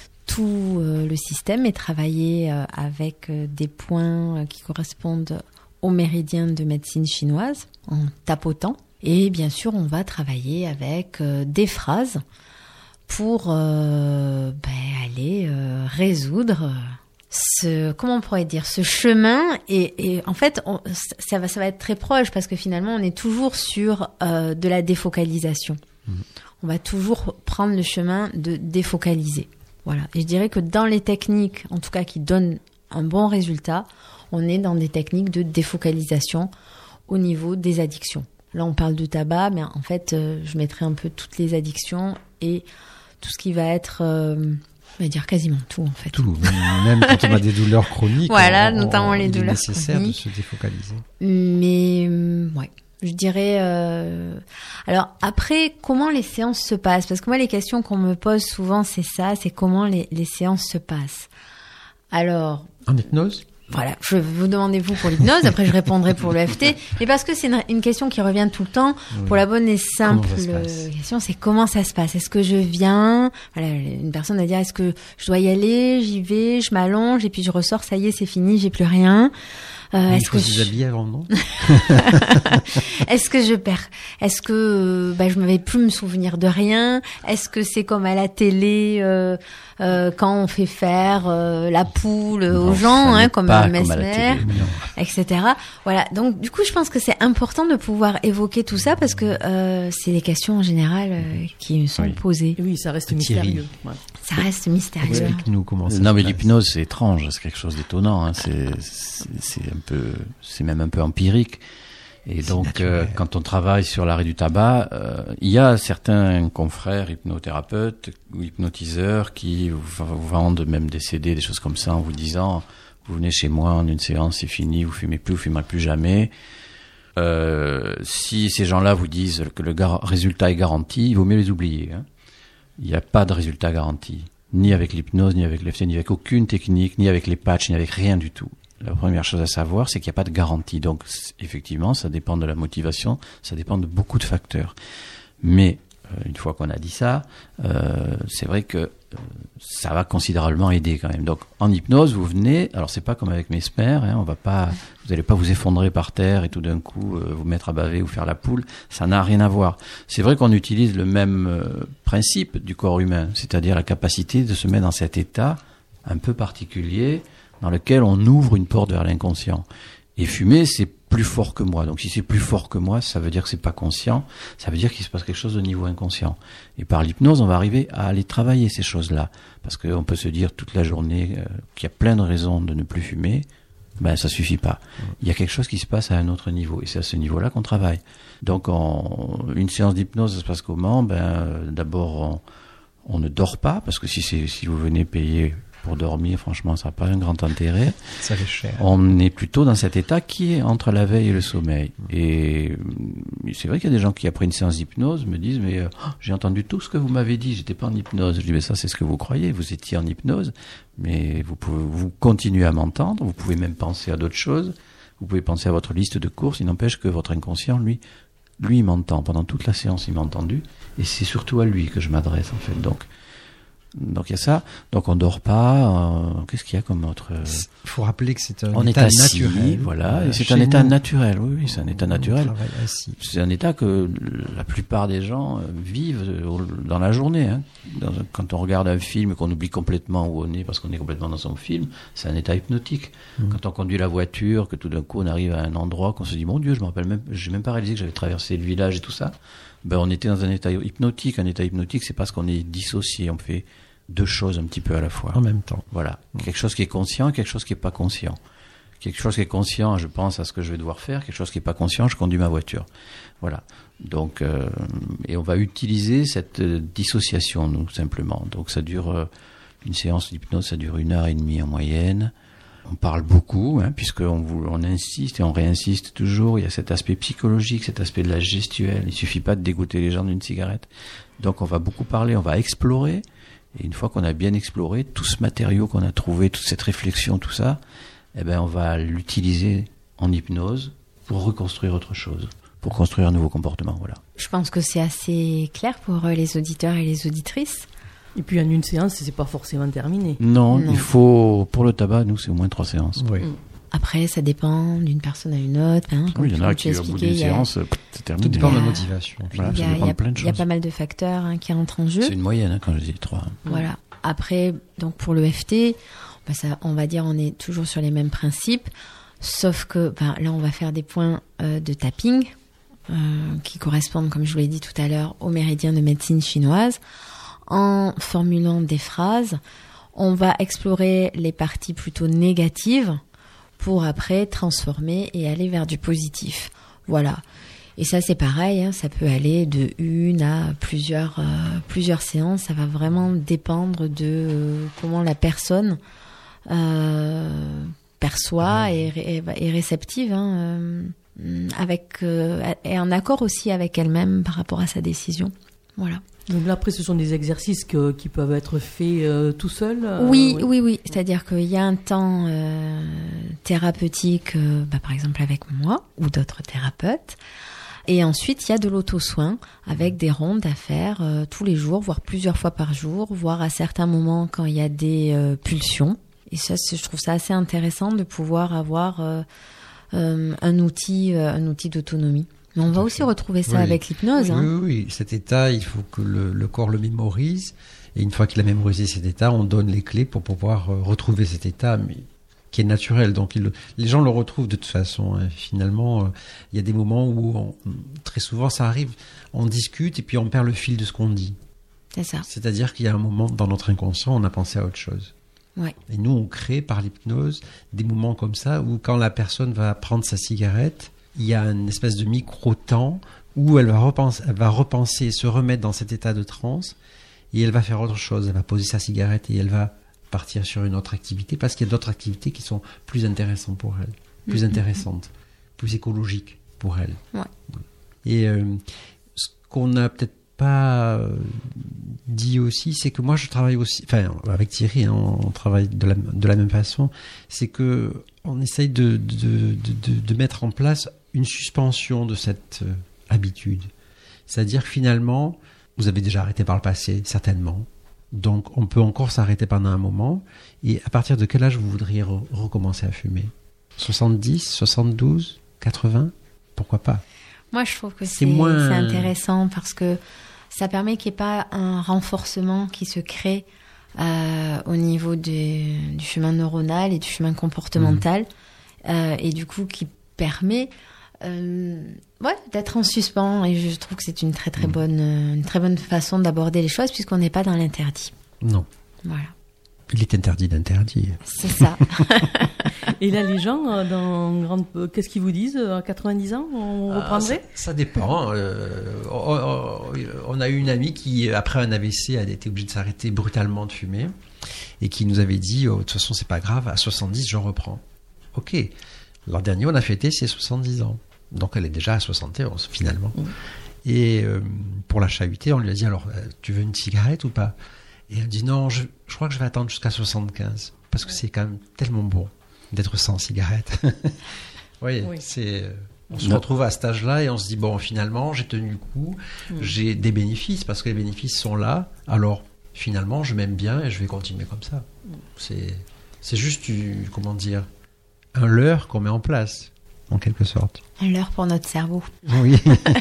tout euh, le système et travailler euh, avec euh, des points euh, qui correspondent aux méridiens de médecine chinoise en tapotant. Et bien sûr, on va travailler avec euh, des phrases pour euh, ben, aller euh, résoudre ce, comment on pourrait dire, ce chemin. Et, et en fait, on, ça, va, ça va être très proche parce que finalement, on est toujours sur euh, de la défocalisation. Mmh. On va toujours prendre le chemin de défocaliser. Voilà. Et je dirais que dans les techniques, en tout cas qui donnent un bon résultat, on est dans des techniques de défocalisation au niveau des addictions. Là, on parle de tabac, mais en fait, euh, je mettrai un peu toutes les addictions et tout ce qui va être, euh, on va dire quasiment tout en fait. Tout, même quand on a des douleurs chroniques. Voilà, on, notamment on, les il douleurs est nécessaire chroniques. de se défocaliser. Mais ouais, je dirais. Euh... Alors après, comment les séances se passent? Parce que moi, les questions qu'on me pose souvent, c'est ça, c'est comment les, les séances se passent. Alors. En hypnose? Voilà, je vais vous demander vous pour l'hypnose, après je répondrai pour l'E F T. Mais parce que c'est une, une question qui revient tout le temps, oui. Pour la bonne et simple question, c'est comment ça se passe? Est-ce que je viens, voilà, une personne va dire est-ce que je dois y aller, j'y vais, je m'allonge et puis je ressors, ça y est, c'est fini, j'ai plus rien. Euh, est-ce il faut que se déshabiller avant, non? Est-ce que je perds? Est-ce que bah, je ne vais plus me souvenir de rien? Est-ce que c'est comme à la télé euh, euh, quand on fait faire euh, la poule non, aux gens, hein, comme Mesmer, et cetera. Voilà. Donc du coup, je pense que c'est important de pouvoir évoquer tout ça parce que euh, c'est des questions en général euh, qui sont oui. posées. Oui, ça reste mystérieux. Ouais. Ça reste mystérieux. Explique-nous comment ça Non, se mais passe. l'hypnose, c'est étrange, c'est quelque chose d'étonnant. Hein. C'est, c'est, c'est un peu, c'est même un peu empirique. Et c'est donc, euh, quand on travaille sur l'arrêt du tabac, euh, il y a certains confrères hypnothérapeutes ou hypnotiseurs qui vous, vous vendent même des C D, des choses comme ça, en vous disant vous venez chez moi en une séance, c'est fini, vous fumez plus, vous fumerez plus jamais. Euh, si ces gens-là vous disent que le gar- résultat est garanti, il vaut mieux les oublier. Hein. Il n'y a pas de résultat garanti, ni avec l'hypnose, ni avec l'E F T, ni avec aucune technique, ni avec les patchs, ni avec rien du tout. La première chose à savoir, c'est qu'il n'y a pas de garantie. Donc, effectivement, ça dépend de la motivation, ça dépend de beaucoup de facteurs. Mais, euh, une fois qu'on a dit ça, euh, c'est vrai que euh, ça va considérablement aider quand même. Donc, en hypnose, vous venez, alors c'est pas comme avec Mesmer, hein, on va pas, vous n'allez pas vous effondrer par terre et tout d'un coup euh, vous mettre à baver ou faire la poule, ça n'a rien à voir. C'est vrai qu'on utilise le même euh, principe du corps humain, c'est-à-dire la capacité de se mettre dans cet état un peu particulier, dans lequel on ouvre une porte vers l'inconscient. Et fumer, c'est plus fort que moi. Donc si c'est plus fort que moi, ça veut dire que c'est pas conscient, ça veut dire qu'il se passe quelque chose au niveau inconscient. Et par l'hypnose, on va arriver à aller travailler ces choses-là. Parce qu'on peut se dire toute la journée euh, qu'il y a plein de raisons de ne plus fumer, ben ça suffit pas. Il y a quelque chose qui se passe à un autre niveau, et c'est à ce niveau-là qu'on travaille. Donc en, une séance d'hypnose, ça se passe comment? Ben euh, d'abord, on, on ne dort pas, parce que si, c'est, si vous venez payer pour dormir, franchement, ça n'a pas un grand intérêt. Ça fait cher. On est plutôt dans cet état qui est entre la veille et le sommeil. Et c'est vrai qu'il y a des gens qui, après une séance d'hypnose, me disent, mais oh, j'ai entendu tout ce que vous m'avez dit, j'étais pas en hypnose. Je dis, mais ça, c'est ce que vous croyez, vous étiez en hypnose, mais vous pouvez, vous continuez à m'entendre, vous pouvez même penser à d'autres choses, vous pouvez penser à votre liste de courses, il n'empêche que votre inconscient, lui, lui, il m'entend. Pendant toute la séance, il m'a entendu, et c'est surtout à lui que je m'adresse, en fait. Donc, Donc il y a ça, donc on dort pas. Euh, qu'est-ce qu'il y a comme autre euh... Il faut rappeler que c'est un on état est assis, naturel. Voilà, et c'est Chez un état nous, naturel. Oui, oui, c'est un état naturel. On travaille assis. C'est un état que la plupart des gens vivent dans la journée. Hein. Dans, quand on regarde un film et qu'on oublie complètement où on est parce qu'on est complètement dans son film, c'est un état hypnotique. Mmh. Quand on conduit la voiture, que tout d'un coup on arrive à un endroit, qu'on se dit mon Dieu, je me rappelle même, j'ai même pas réalisé que j'avais traversé le village et tout ça. Ben on était dans un état hypnotique. Un état hypnotique, c'est parce qu'on est dissocié. On fait deux choses un petit peu à la fois. En même temps. Voilà. Quelque chose qui est conscient, quelque chose qui n'est pas conscient. Quelque chose qui est conscient, je pense à ce que je vais devoir faire. Quelque chose qui n'est pas conscient, je conduis ma voiture. Voilà. Donc, euh, et on va utiliser cette euh, dissociation, nous, simplement. Donc, ça dure, euh, une séance d'hypnose, ça dure une heure et demie en moyenne. On parle beaucoup, hein, puisqu'on on insiste et on réinsiste toujours. Il y a cet aspect psychologique, cet aspect de la gestuelle. Il suffit pas de dégoûter les gens d'une cigarette. Donc, on va beaucoup parler, on va explorer. Et une fois qu'on a bien exploré tout ce matériau qu'on a trouvé, toute cette réflexion, tout ça, eh ben on va l'utiliser en hypnose pour reconstruire autre chose, pour construire un nouveau comportement. Voilà. Je pense que c'est assez clair pour les auditeurs et les auditrices. Et puis en une séance, c'est pas forcément terminé. Non, Non. il faut, pour le tabac, nous, c'est au moins trois séances. Oui. Mm. Après, ça dépend d'une personne à une autre. Hein, comme Oui, il y en a comme qui, tu au bout expliquais, d'une il y a- séance, pff, c'est terminé. Tout dépend de la Il y a- motivation. Voilà, Il y, ça a, il dépend y a- de plein de il y a choses. pas mal de facteurs hein, qui entrent en jeu. C'est une moyenne, hein, quand je dis trois. Voilà. Après, donc pour le F T, bah ça, on va dire on est toujours sur les mêmes principes, sauf que bah, là on va faire des points euh, de tapping euh, qui correspondent, comme je vous l'ai dit tout à l'heure, aux méridiens de médecine chinoise. En formulant des phrases, on va explorer les parties plutôt négatives pour après transformer et aller vers du positif. Voilà. Et ça, c'est pareil, hein, ça peut aller de une à plusieurs, euh, plusieurs séances. Ça va vraiment dépendre de euh, comment la personne euh, perçoit et, ré- est réceptive, hein, euh, avec, euh, et en accord aussi avec elle-même par rapport à sa décision. Voilà. Donc là, après, ce sont des exercices que, qui peuvent être faits euh, tout seuls. euh, Oui, oui, oui. C'est-à-dire qu'il y a un temps euh, thérapeutique, euh, bah, par exemple avec moi ou d'autres thérapeutes. Et ensuite, il y a de l'auto-soin avec des rondes à faire euh, tous les jours, voire plusieurs fois par jour, voire à certains moments quand il y a des euh, pulsions. Et ça, c'est- je trouve ça assez intéressant de pouvoir avoir euh, euh, un outil, euh, un outil d'autonomie. Mais on va aussi retrouver ça Oui. avec l'hypnose. Oui, Hein. oui, oui. Cet état, il faut que le, le corps le mémorise. Et une fois qu'il a mémorisé cet état, on donne les clés pour pouvoir euh, retrouver cet état, mais qui est naturel. Donc, il le- les gens le retrouvent de toute façon. Hein. Finalement, euh, il y a des moments où, on- très souvent, ça arrive, on discute et puis on perd le fil de ce qu'on dit. C'est ça. C'est-à-dire qu'il y a un moment dans notre inconscient, on a pensé à autre chose. Ouais. Et nous, on crée par l'hypnose des moments comme ça où quand la personne va prendre sa cigarette, il y a une espèce de micro-temps où elle va repenser, elle va repenser, se remettre dans cet état de transe et elle va faire autre chose. Elle va poser sa cigarette et elle va partir sur une autre activité parce qu'il y a d'autres activités qui sont plus intéressantes pour elle, plus Mhm. intéressantes, plus écologiques pour elle. Ouais. Et euh, ce qu'on n'a peut-être pas euh, dit aussi, c'est que moi je travaille aussi, enfin avec Thierry, hein, on travaille de la, de la même façon, c'est que on essaye de, de, de, de, de mettre en place une suspension de cette euh, habitude. C'est-à-dire que finalement, vous avez déjà arrêté par le passé, certainement. Donc on peut encore s'arrêter pendant un moment. Et à partir de quel âge vous voudriez re- recommencer à fumer ? soixante-dix, soixante-douze, quatre-vingts ? Pourquoi pas ? Moi, je trouve que C'est c'est moins- c'est intéressant parce que ça permet qu'il n'y ait pas un renforcement qui se crée euh, au niveau du, du chemin neuronal et du chemin comportemental, euh, et du coup qui permet euh, ouais, d'être en suspens. Et je trouve que c'est une très très Mhm. bonne, euh, une très bonne façon d'aborder les choses puisqu'on n'est pas dans l'interdit. Non. Voilà, Il est interdit d'interdire. c'est ça. Et là, les gens, euh, dans grande... euh, qu'est-ce qu'ils vous disent à quatre-vingt-dix ans, on reprendrait? Ah, ça, ça dépend. Euh, on, on- on a eu une amie qui, après un A V C, a été obligée de s'arrêter brutalement de fumer. et qui nous avait dit, oh, de toute façon, c'est pas grave, à soixante-dix, j'en reprends. Ok. L'an dernier, on a fêté ses soixante-dix ans. Donc, elle est déjà à soixante et onze, finalement. Mmh. Et euh, pour la chahuter, on lui a dit, alors, euh, tu veux une cigarette ou pas? Et elle dit, non, je, je crois que je vais attendre jusqu'à soixante-quinze, parce que c'est quand même tellement bon d'être sans cigarette. oui, oui, c'est... On se non. retrouve à cet âge-là et on se dit, bon, finalement, j'ai tenu le coup, mmh. j'ai des bénéfices, parce que les bénéfices sont là, alors, finalement, je m'aime bien et je vais continuer comme ça. Mmh. C'est, c'est juste, du, comment dire, un leurre qu'on met en place, en quelque sorte. Un leurre pour notre cerveau. Oui.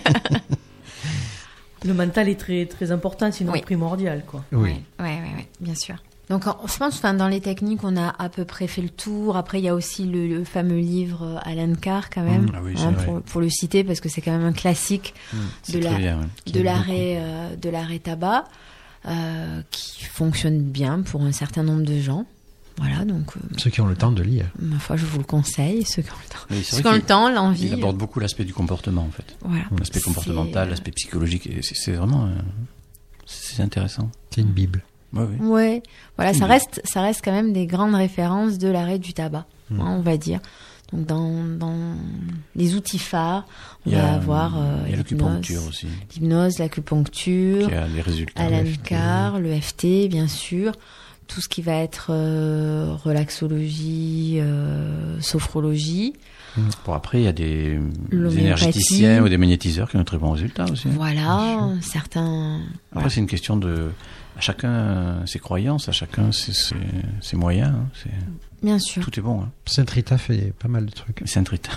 Le mental est très, très important, sinon oui. primordial, quoi. Oui, oui, oui, oui, bien sûr. Donc, je pense, enfin, dans les techniques, on a à peu près fait le tour. Après, il y a aussi le, le fameux livre Alan Carr, quand même, mmh, ah oui, hein, pour, pour le citer, parce que c'est quand même un classique mmh, de, la, bien, ouais. de, l'arrêt, euh, de l'arrêt tabac, euh, qui fonctionne bien pour un certain nombre de gens. Voilà, donc, euh, ceux qui ont le temps de lire. Ma foi, je vous le conseille, ceux qui ont le temps. Oui, ceux qui ont le temps, l'envie. Il aborde beaucoup l'aspect du comportement, en fait. Voilà. L'aspect comportemental, c'est... l'aspect psychologique. Et c'est, c'est vraiment... Euh, c'est intéressant. C'est une Bible. Ouais, oui. ouais. Voilà, ça reste, ça reste quand même des grandes références de l'arrêt du tabac, mmh. hein, on va dire. Donc dans, dans les outils phares, on va avoir euh, il y a l'acupuncture aussi. L'hypnose, l'acupuncture, qui a les résultats. Alan Carr, le F T, bien sûr. Tout ce qui va être euh, relaxologie, euh, sophrologie. Mmh. Bon, après, il y a des, des énergéticiens ou des magnétiseurs qui ont de très bons résultats aussi. Voilà, certains... Après, voilà. c'est une question de... À chacun ses croyances, à chacun ses, ses, ses moyens. Hein, c'est... Bien sûr. Tout est bon. Hein. Saint-Rita fait pas mal de trucs. Saint-Rita.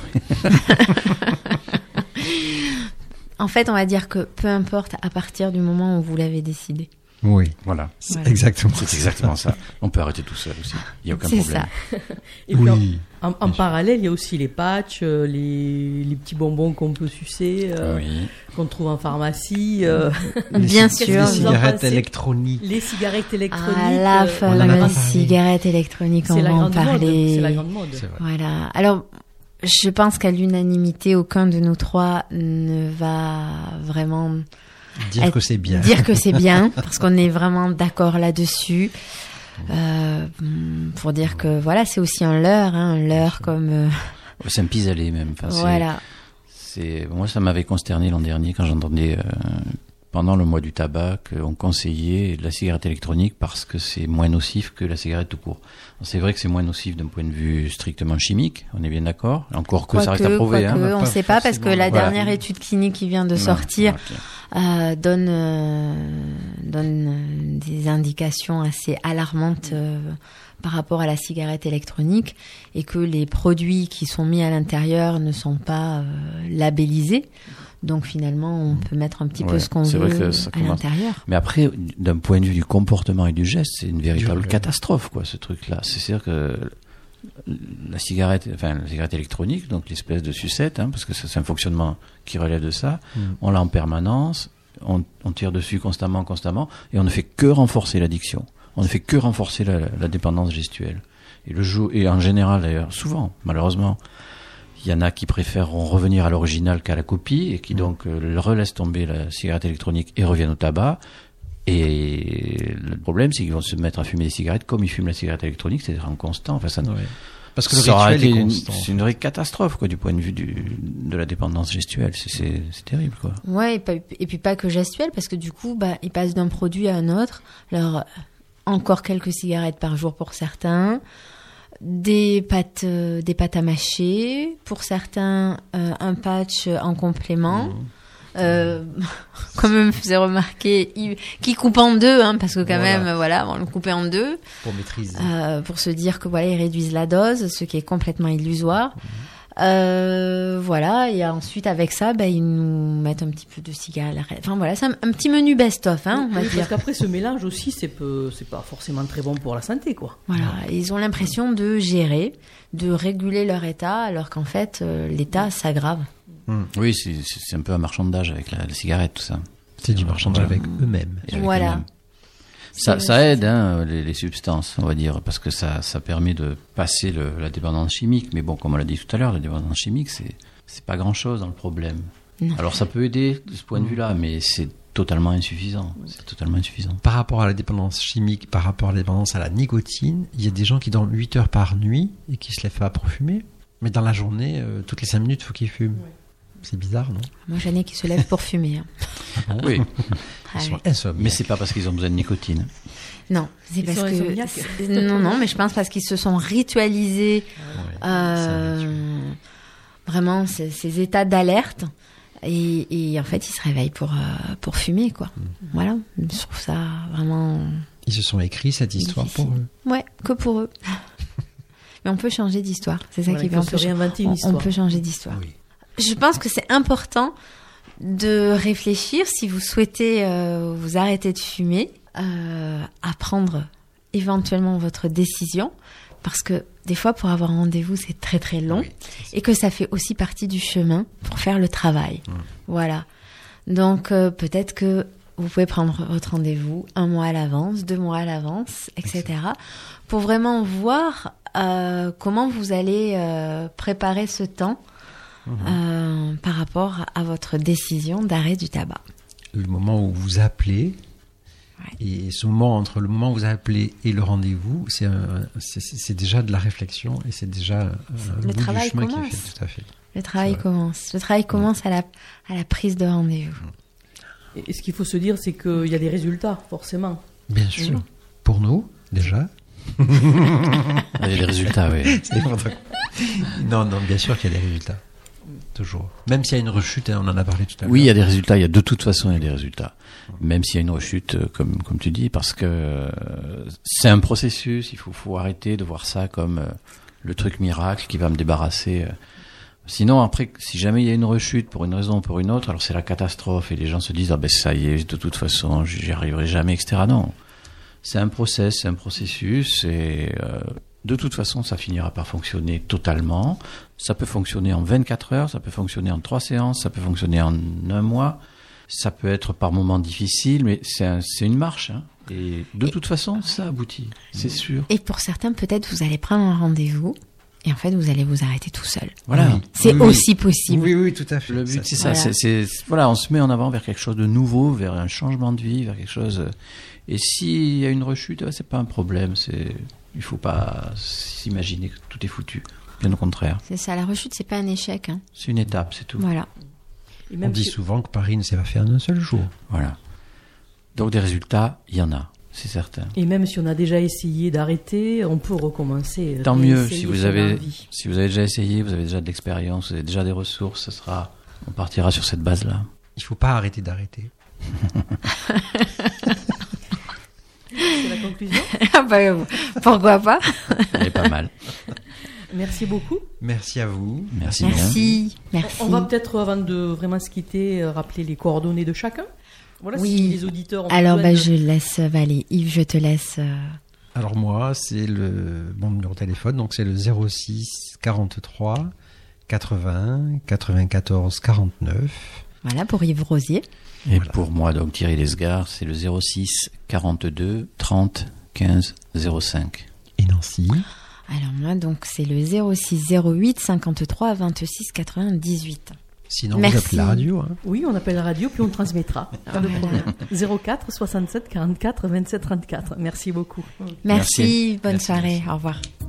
En fait, on va dire que peu importe à partir du moment où vous l'avez décidé. Oui, voilà. C'est voilà. exactement. C'est exactement ça. On peut arrêter tout seul aussi. Il n'y a aucun c'est problème. Ça. Et puis oui. en, en, en parallèle, il y a aussi les patchs, les, les petits bonbons qu'on peut sucer, euh, oui. qu'on trouve en pharmacie. Euh. Bien sûr. Les cigarettes électroniques. Les cigarettes électroniques. Ah, la fameuse cigarette électronique, on va en parler. C'est la grande mode. C'est vrai. Voilà. Alors, je pense qu'à l'unanimité, aucun de nous trois ne va vraiment... Dire que c'est bien. Dire que c'est bien, parce qu'on est vraiment d'accord là-dessus. Euh, pour dire que voilà, c'est aussi un leurre, hein, un leurre comme. Euh... C'est un pis-aller même. Enfin, voilà. C'est, c'est, moi, ça m'avait consterné l'an dernier quand j'entendais euh, pendant le mois du tabac qu'on conseillait la cigarette électronique parce que c'est moins nocif que la cigarette tout court. C'est vrai que c'est moins nocif d'un point de vue strictement chimique, on est bien d'accord. Encore que quoi ça reste que, à prouver. Hein, que, on ne sait pas parce que la voilà. dernière étude clinique qui vient de sortir okay. euh, donne euh, donne des indications assez alarmantes euh, par rapport à la cigarette électronique et que les produits qui sont mis à l'intérieur ne sont pas euh, labellisés. Donc finalement, on peut mettre un petit ouais, peu ce qu'on veut à l'intérieur. Mais après, d'un point de vue du comportement et du geste, c'est une véritable du catastrophe, quoi, ce truc-là. C'est-à-dire que la cigarette, enfin la cigarette électronique, donc l'espèce de sucette, hein, parce que c'est un fonctionnement qui relève de ça, mm. on l'a en permanence, on, on tire dessus constamment, constamment, et on ne fait que renforcer l'addiction. On ne fait que renforcer la, la dépendance gestuelle. Et le jeu, et en général d'ailleurs, souvent, malheureusement. Il y en a qui préfèrent revenir à l'original qu'à la copie et qui donc euh, relaissent tomber la cigarette électronique et reviennent au tabac. Et le problème, c'est qu'ils vont se mettre à fumer des cigarettes comme ils fument la cigarette électronique, c'est-à-dire en constant. Enfin, ça, ouais. Parce que le ça rituel est constant. Une, c'est une vraie catastrophe, quoi, du point de vue du, de la dépendance gestuelle. C'est, c'est, c'est terrible, quoi. Ouais, et, pas, et puis pas que gestuelle, parce que du coup, bah, ils passent d'un produit à un autre. Alors, encore quelques cigarettes par jour pour certains. Des pâtes, euh, des pâtes à mâcher, pour certains euh, un patch en complément. Mmh. Euh, comme me faisait remarquer, il, qui coupe en deux, hein, parce que quand voilà. même, voilà, on le coupait en deux. Pour maîtriser. Euh, pour se dire que voilà, ils réduisent la dose, ce qui est complètement illusoire. Mmh. Euh, voilà, et ensuite avec ça, ben, ils nous mettent un petit peu de cigarette. Enfin voilà, c'est un, un petit menu best-of, hein, on va oui, dire. Parce qu'après ce mélange aussi, c'est, peu, c'est pas forcément très bon pour la santé, quoi. Voilà, ils ont l'impression de gérer, de réguler leur état, alors qu'en fait, euh, l'état s'aggrave. Mmh. Oui, c'est, c'est un peu un marchandage avec la, la cigarette, tout ça. C'est, c'est du marchandage avec eux-mêmes. Avec voilà. Eux-mêmes. Ça, ça aide, hein, les, les substances, on va dire, parce que ça, ça permet de passer le, la dépendance chimique. Mais bon, comme on l'a dit tout à l'heure, la dépendance chimique, c'est, c'est pas grand-chose dans le problème. Non. Alors ça peut aider de ce point de vue-là, mais c'est totalement insuffisant. C'est totalement insuffisant. Par rapport à la dépendance chimique, par rapport à la dépendance à la nicotine, il y a des gens qui dorment huit heures par nuit et qui se lèvent pas pour fumer. Mais dans la journée, euh, toutes les cinq minutes, il faut qu'ils fument. Ouais. C'est bizarre, non? Moi, j'en ai qui se lèvent pour fumer. Hein. Ah oui. Ah, Ils sont oui. insomniaques. Mais c'est pas parce qu'ils ont besoin de nicotine. Non, c'est Ils parce sont que insomniaques. c'est- non, non, mais je pense parce qu'ils se sont ritualisés Ouais, euh, c'est un rituel. vraiment ces, ces états d'alerte et, et en fait ils se réveillent pour euh, pour fumer quoi. Mm. Voilà, je trouve ça vraiment Ils se sont écrits cette histoire difficile. pour eux. Ouais, que pour eux. Mais on peut changer d'histoire, c'est ça Voilà, qui il est faut bien. se On peut, réinventer une on- on histoire. peut changer d'histoire. Oui. Je pense que c'est important de réfléchir si vous souhaitez euh, vous arrêter de fumer, euh, à prendre éventuellement votre décision, parce que des fois pour avoir un rendez-vous c'est très très long Oui. et que ça fait aussi partie du chemin pour faire le travail. Mmh. Voilà. Donc euh, peut-être que vous pouvez prendre votre rendez-vous un mois à l'avance, deux mois à l'avance, et cetera pour vraiment voir euh, comment vous allez euh, préparer ce temps. Mmh. Euh, par rapport à votre décision d'arrêt du tabac. Le moment où vous appelez, Ouais. et ce moment entre le moment où vous appelez et le rendez-vous, c'est, un- c'est, c'est déjà de la réflexion et c'est déjà un Le bout travail du chemin commence. qui est fait. Tout à fait. Le travail C'est vrai. commence. Le travail commence à la, à la prise de rendez-vous. Et ce qu'il faut se dire, c'est qu'il y a des résultats, forcément. Bien sûr. Pour nous, déjà. Il y a les résultats, oui. C'est important. non, non, bien sûr qu'il y a des résultats. Toujours. Même s'il y a une rechute, hein, on en a parlé tout à l'heure. Oui, il y a des résultats. Il y a de toute façon, il y a des résultats. Même s'il y a une rechute, euh, comme comme tu dis, parce que euh, c'est un processus. Il faut faut arrêter de voir ça comme euh, le truc miracle qui va me débarrasser. euh. Sinon, après, si jamais il y a une rechute pour une raison ou pour une autre, alors c'est la catastrophe et les gens se disent ah ben ça y est, de toute façon, j'y arriverai jamais, et cetera. Non, c'est un process, c'est un processus et euh, de toute façon, ça finira par fonctionner totalement. Ça peut fonctionner en vingt-quatre heures, ça peut fonctionner en trois séances, ça peut fonctionner en un mois. Ça peut être par moments difficile, mais c'est, un, c'est une marche. Hein. Et de toute façon, ça aboutit, c'est sûr. Et pour certains, peut-être vous allez prendre un rendez-vous et en fait vous allez vous arrêter tout seul. Voilà. Oui. C'est Oui, oui. aussi possible. Oui, oui, tout à fait. Le but, c'est ça. Voilà. C'est, c'est, voilà, on se met en avant vers quelque chose de nouveau, vers un changement de vie, vers quelque chose. Et s'il y a une rechute, c'est pas un problème. C'est, il faut pas s'imaginer que tout est foutu. Bien au contraire. C'est ça, la rechute, c'est pas un échec. Hein. C'est une étape, c'est tout. Voilà. Et On même dit si- souvent que Paris ne s'est pas fait en un seul jour. Voilà. Donc des résultats, il y en a, c'est certain. Et même si on a déjà essayé d'arrêter, on peut recommencer. Tant mieux, réessayer si vous son avez, envie. si vous avez déjà essayé, vous avez déjà de l'expérience, vous avez déjà des ressources, ça sera, on partira sur cette base-là. Il ne faut pas arrêter d'arrêter. C'est la conclusion. Ah bah, euh, pourquoi pas. Elle est pas mal. Merci beaucoup. Merci à vous. Merci, bien. Merci. Merci. On va peut-être, avant de vraiment se quitter, euh, rappeler les coordonnées de chacun. Voilà, Oui. si les auditeurs ont Alors besoin bah, de- je laisse, bah, allez, Yves, je te laisse. euh, Alors moi, c'est le mon numéro de téléphone, donc c'est le zéro six quarante-trois quatre-vingts quatre-vingt-quatorze quarante-neuf. Voilà, pour Yves Rosier. Et Voilà. pour moi, donc Thierry Lesgard, c'est le zéro six quarante-deux trente quinze zéro cinq. Et Nancy. Alors moi, donc, c'est le zéro six zéro huit cinquante-trois vingt-six quatre-vingt-dix-huit. Sinon, Merci. vous appelez la radio. Hein. Oui, on appelle la radio, puis on transmettra. Pas de problème. zéro quatre soixante-sept quarante-quatre vingt-sept trente-quatre. Merci beaucoup. Merci, Merci. bonne Merci, soirée, merci. au revoir.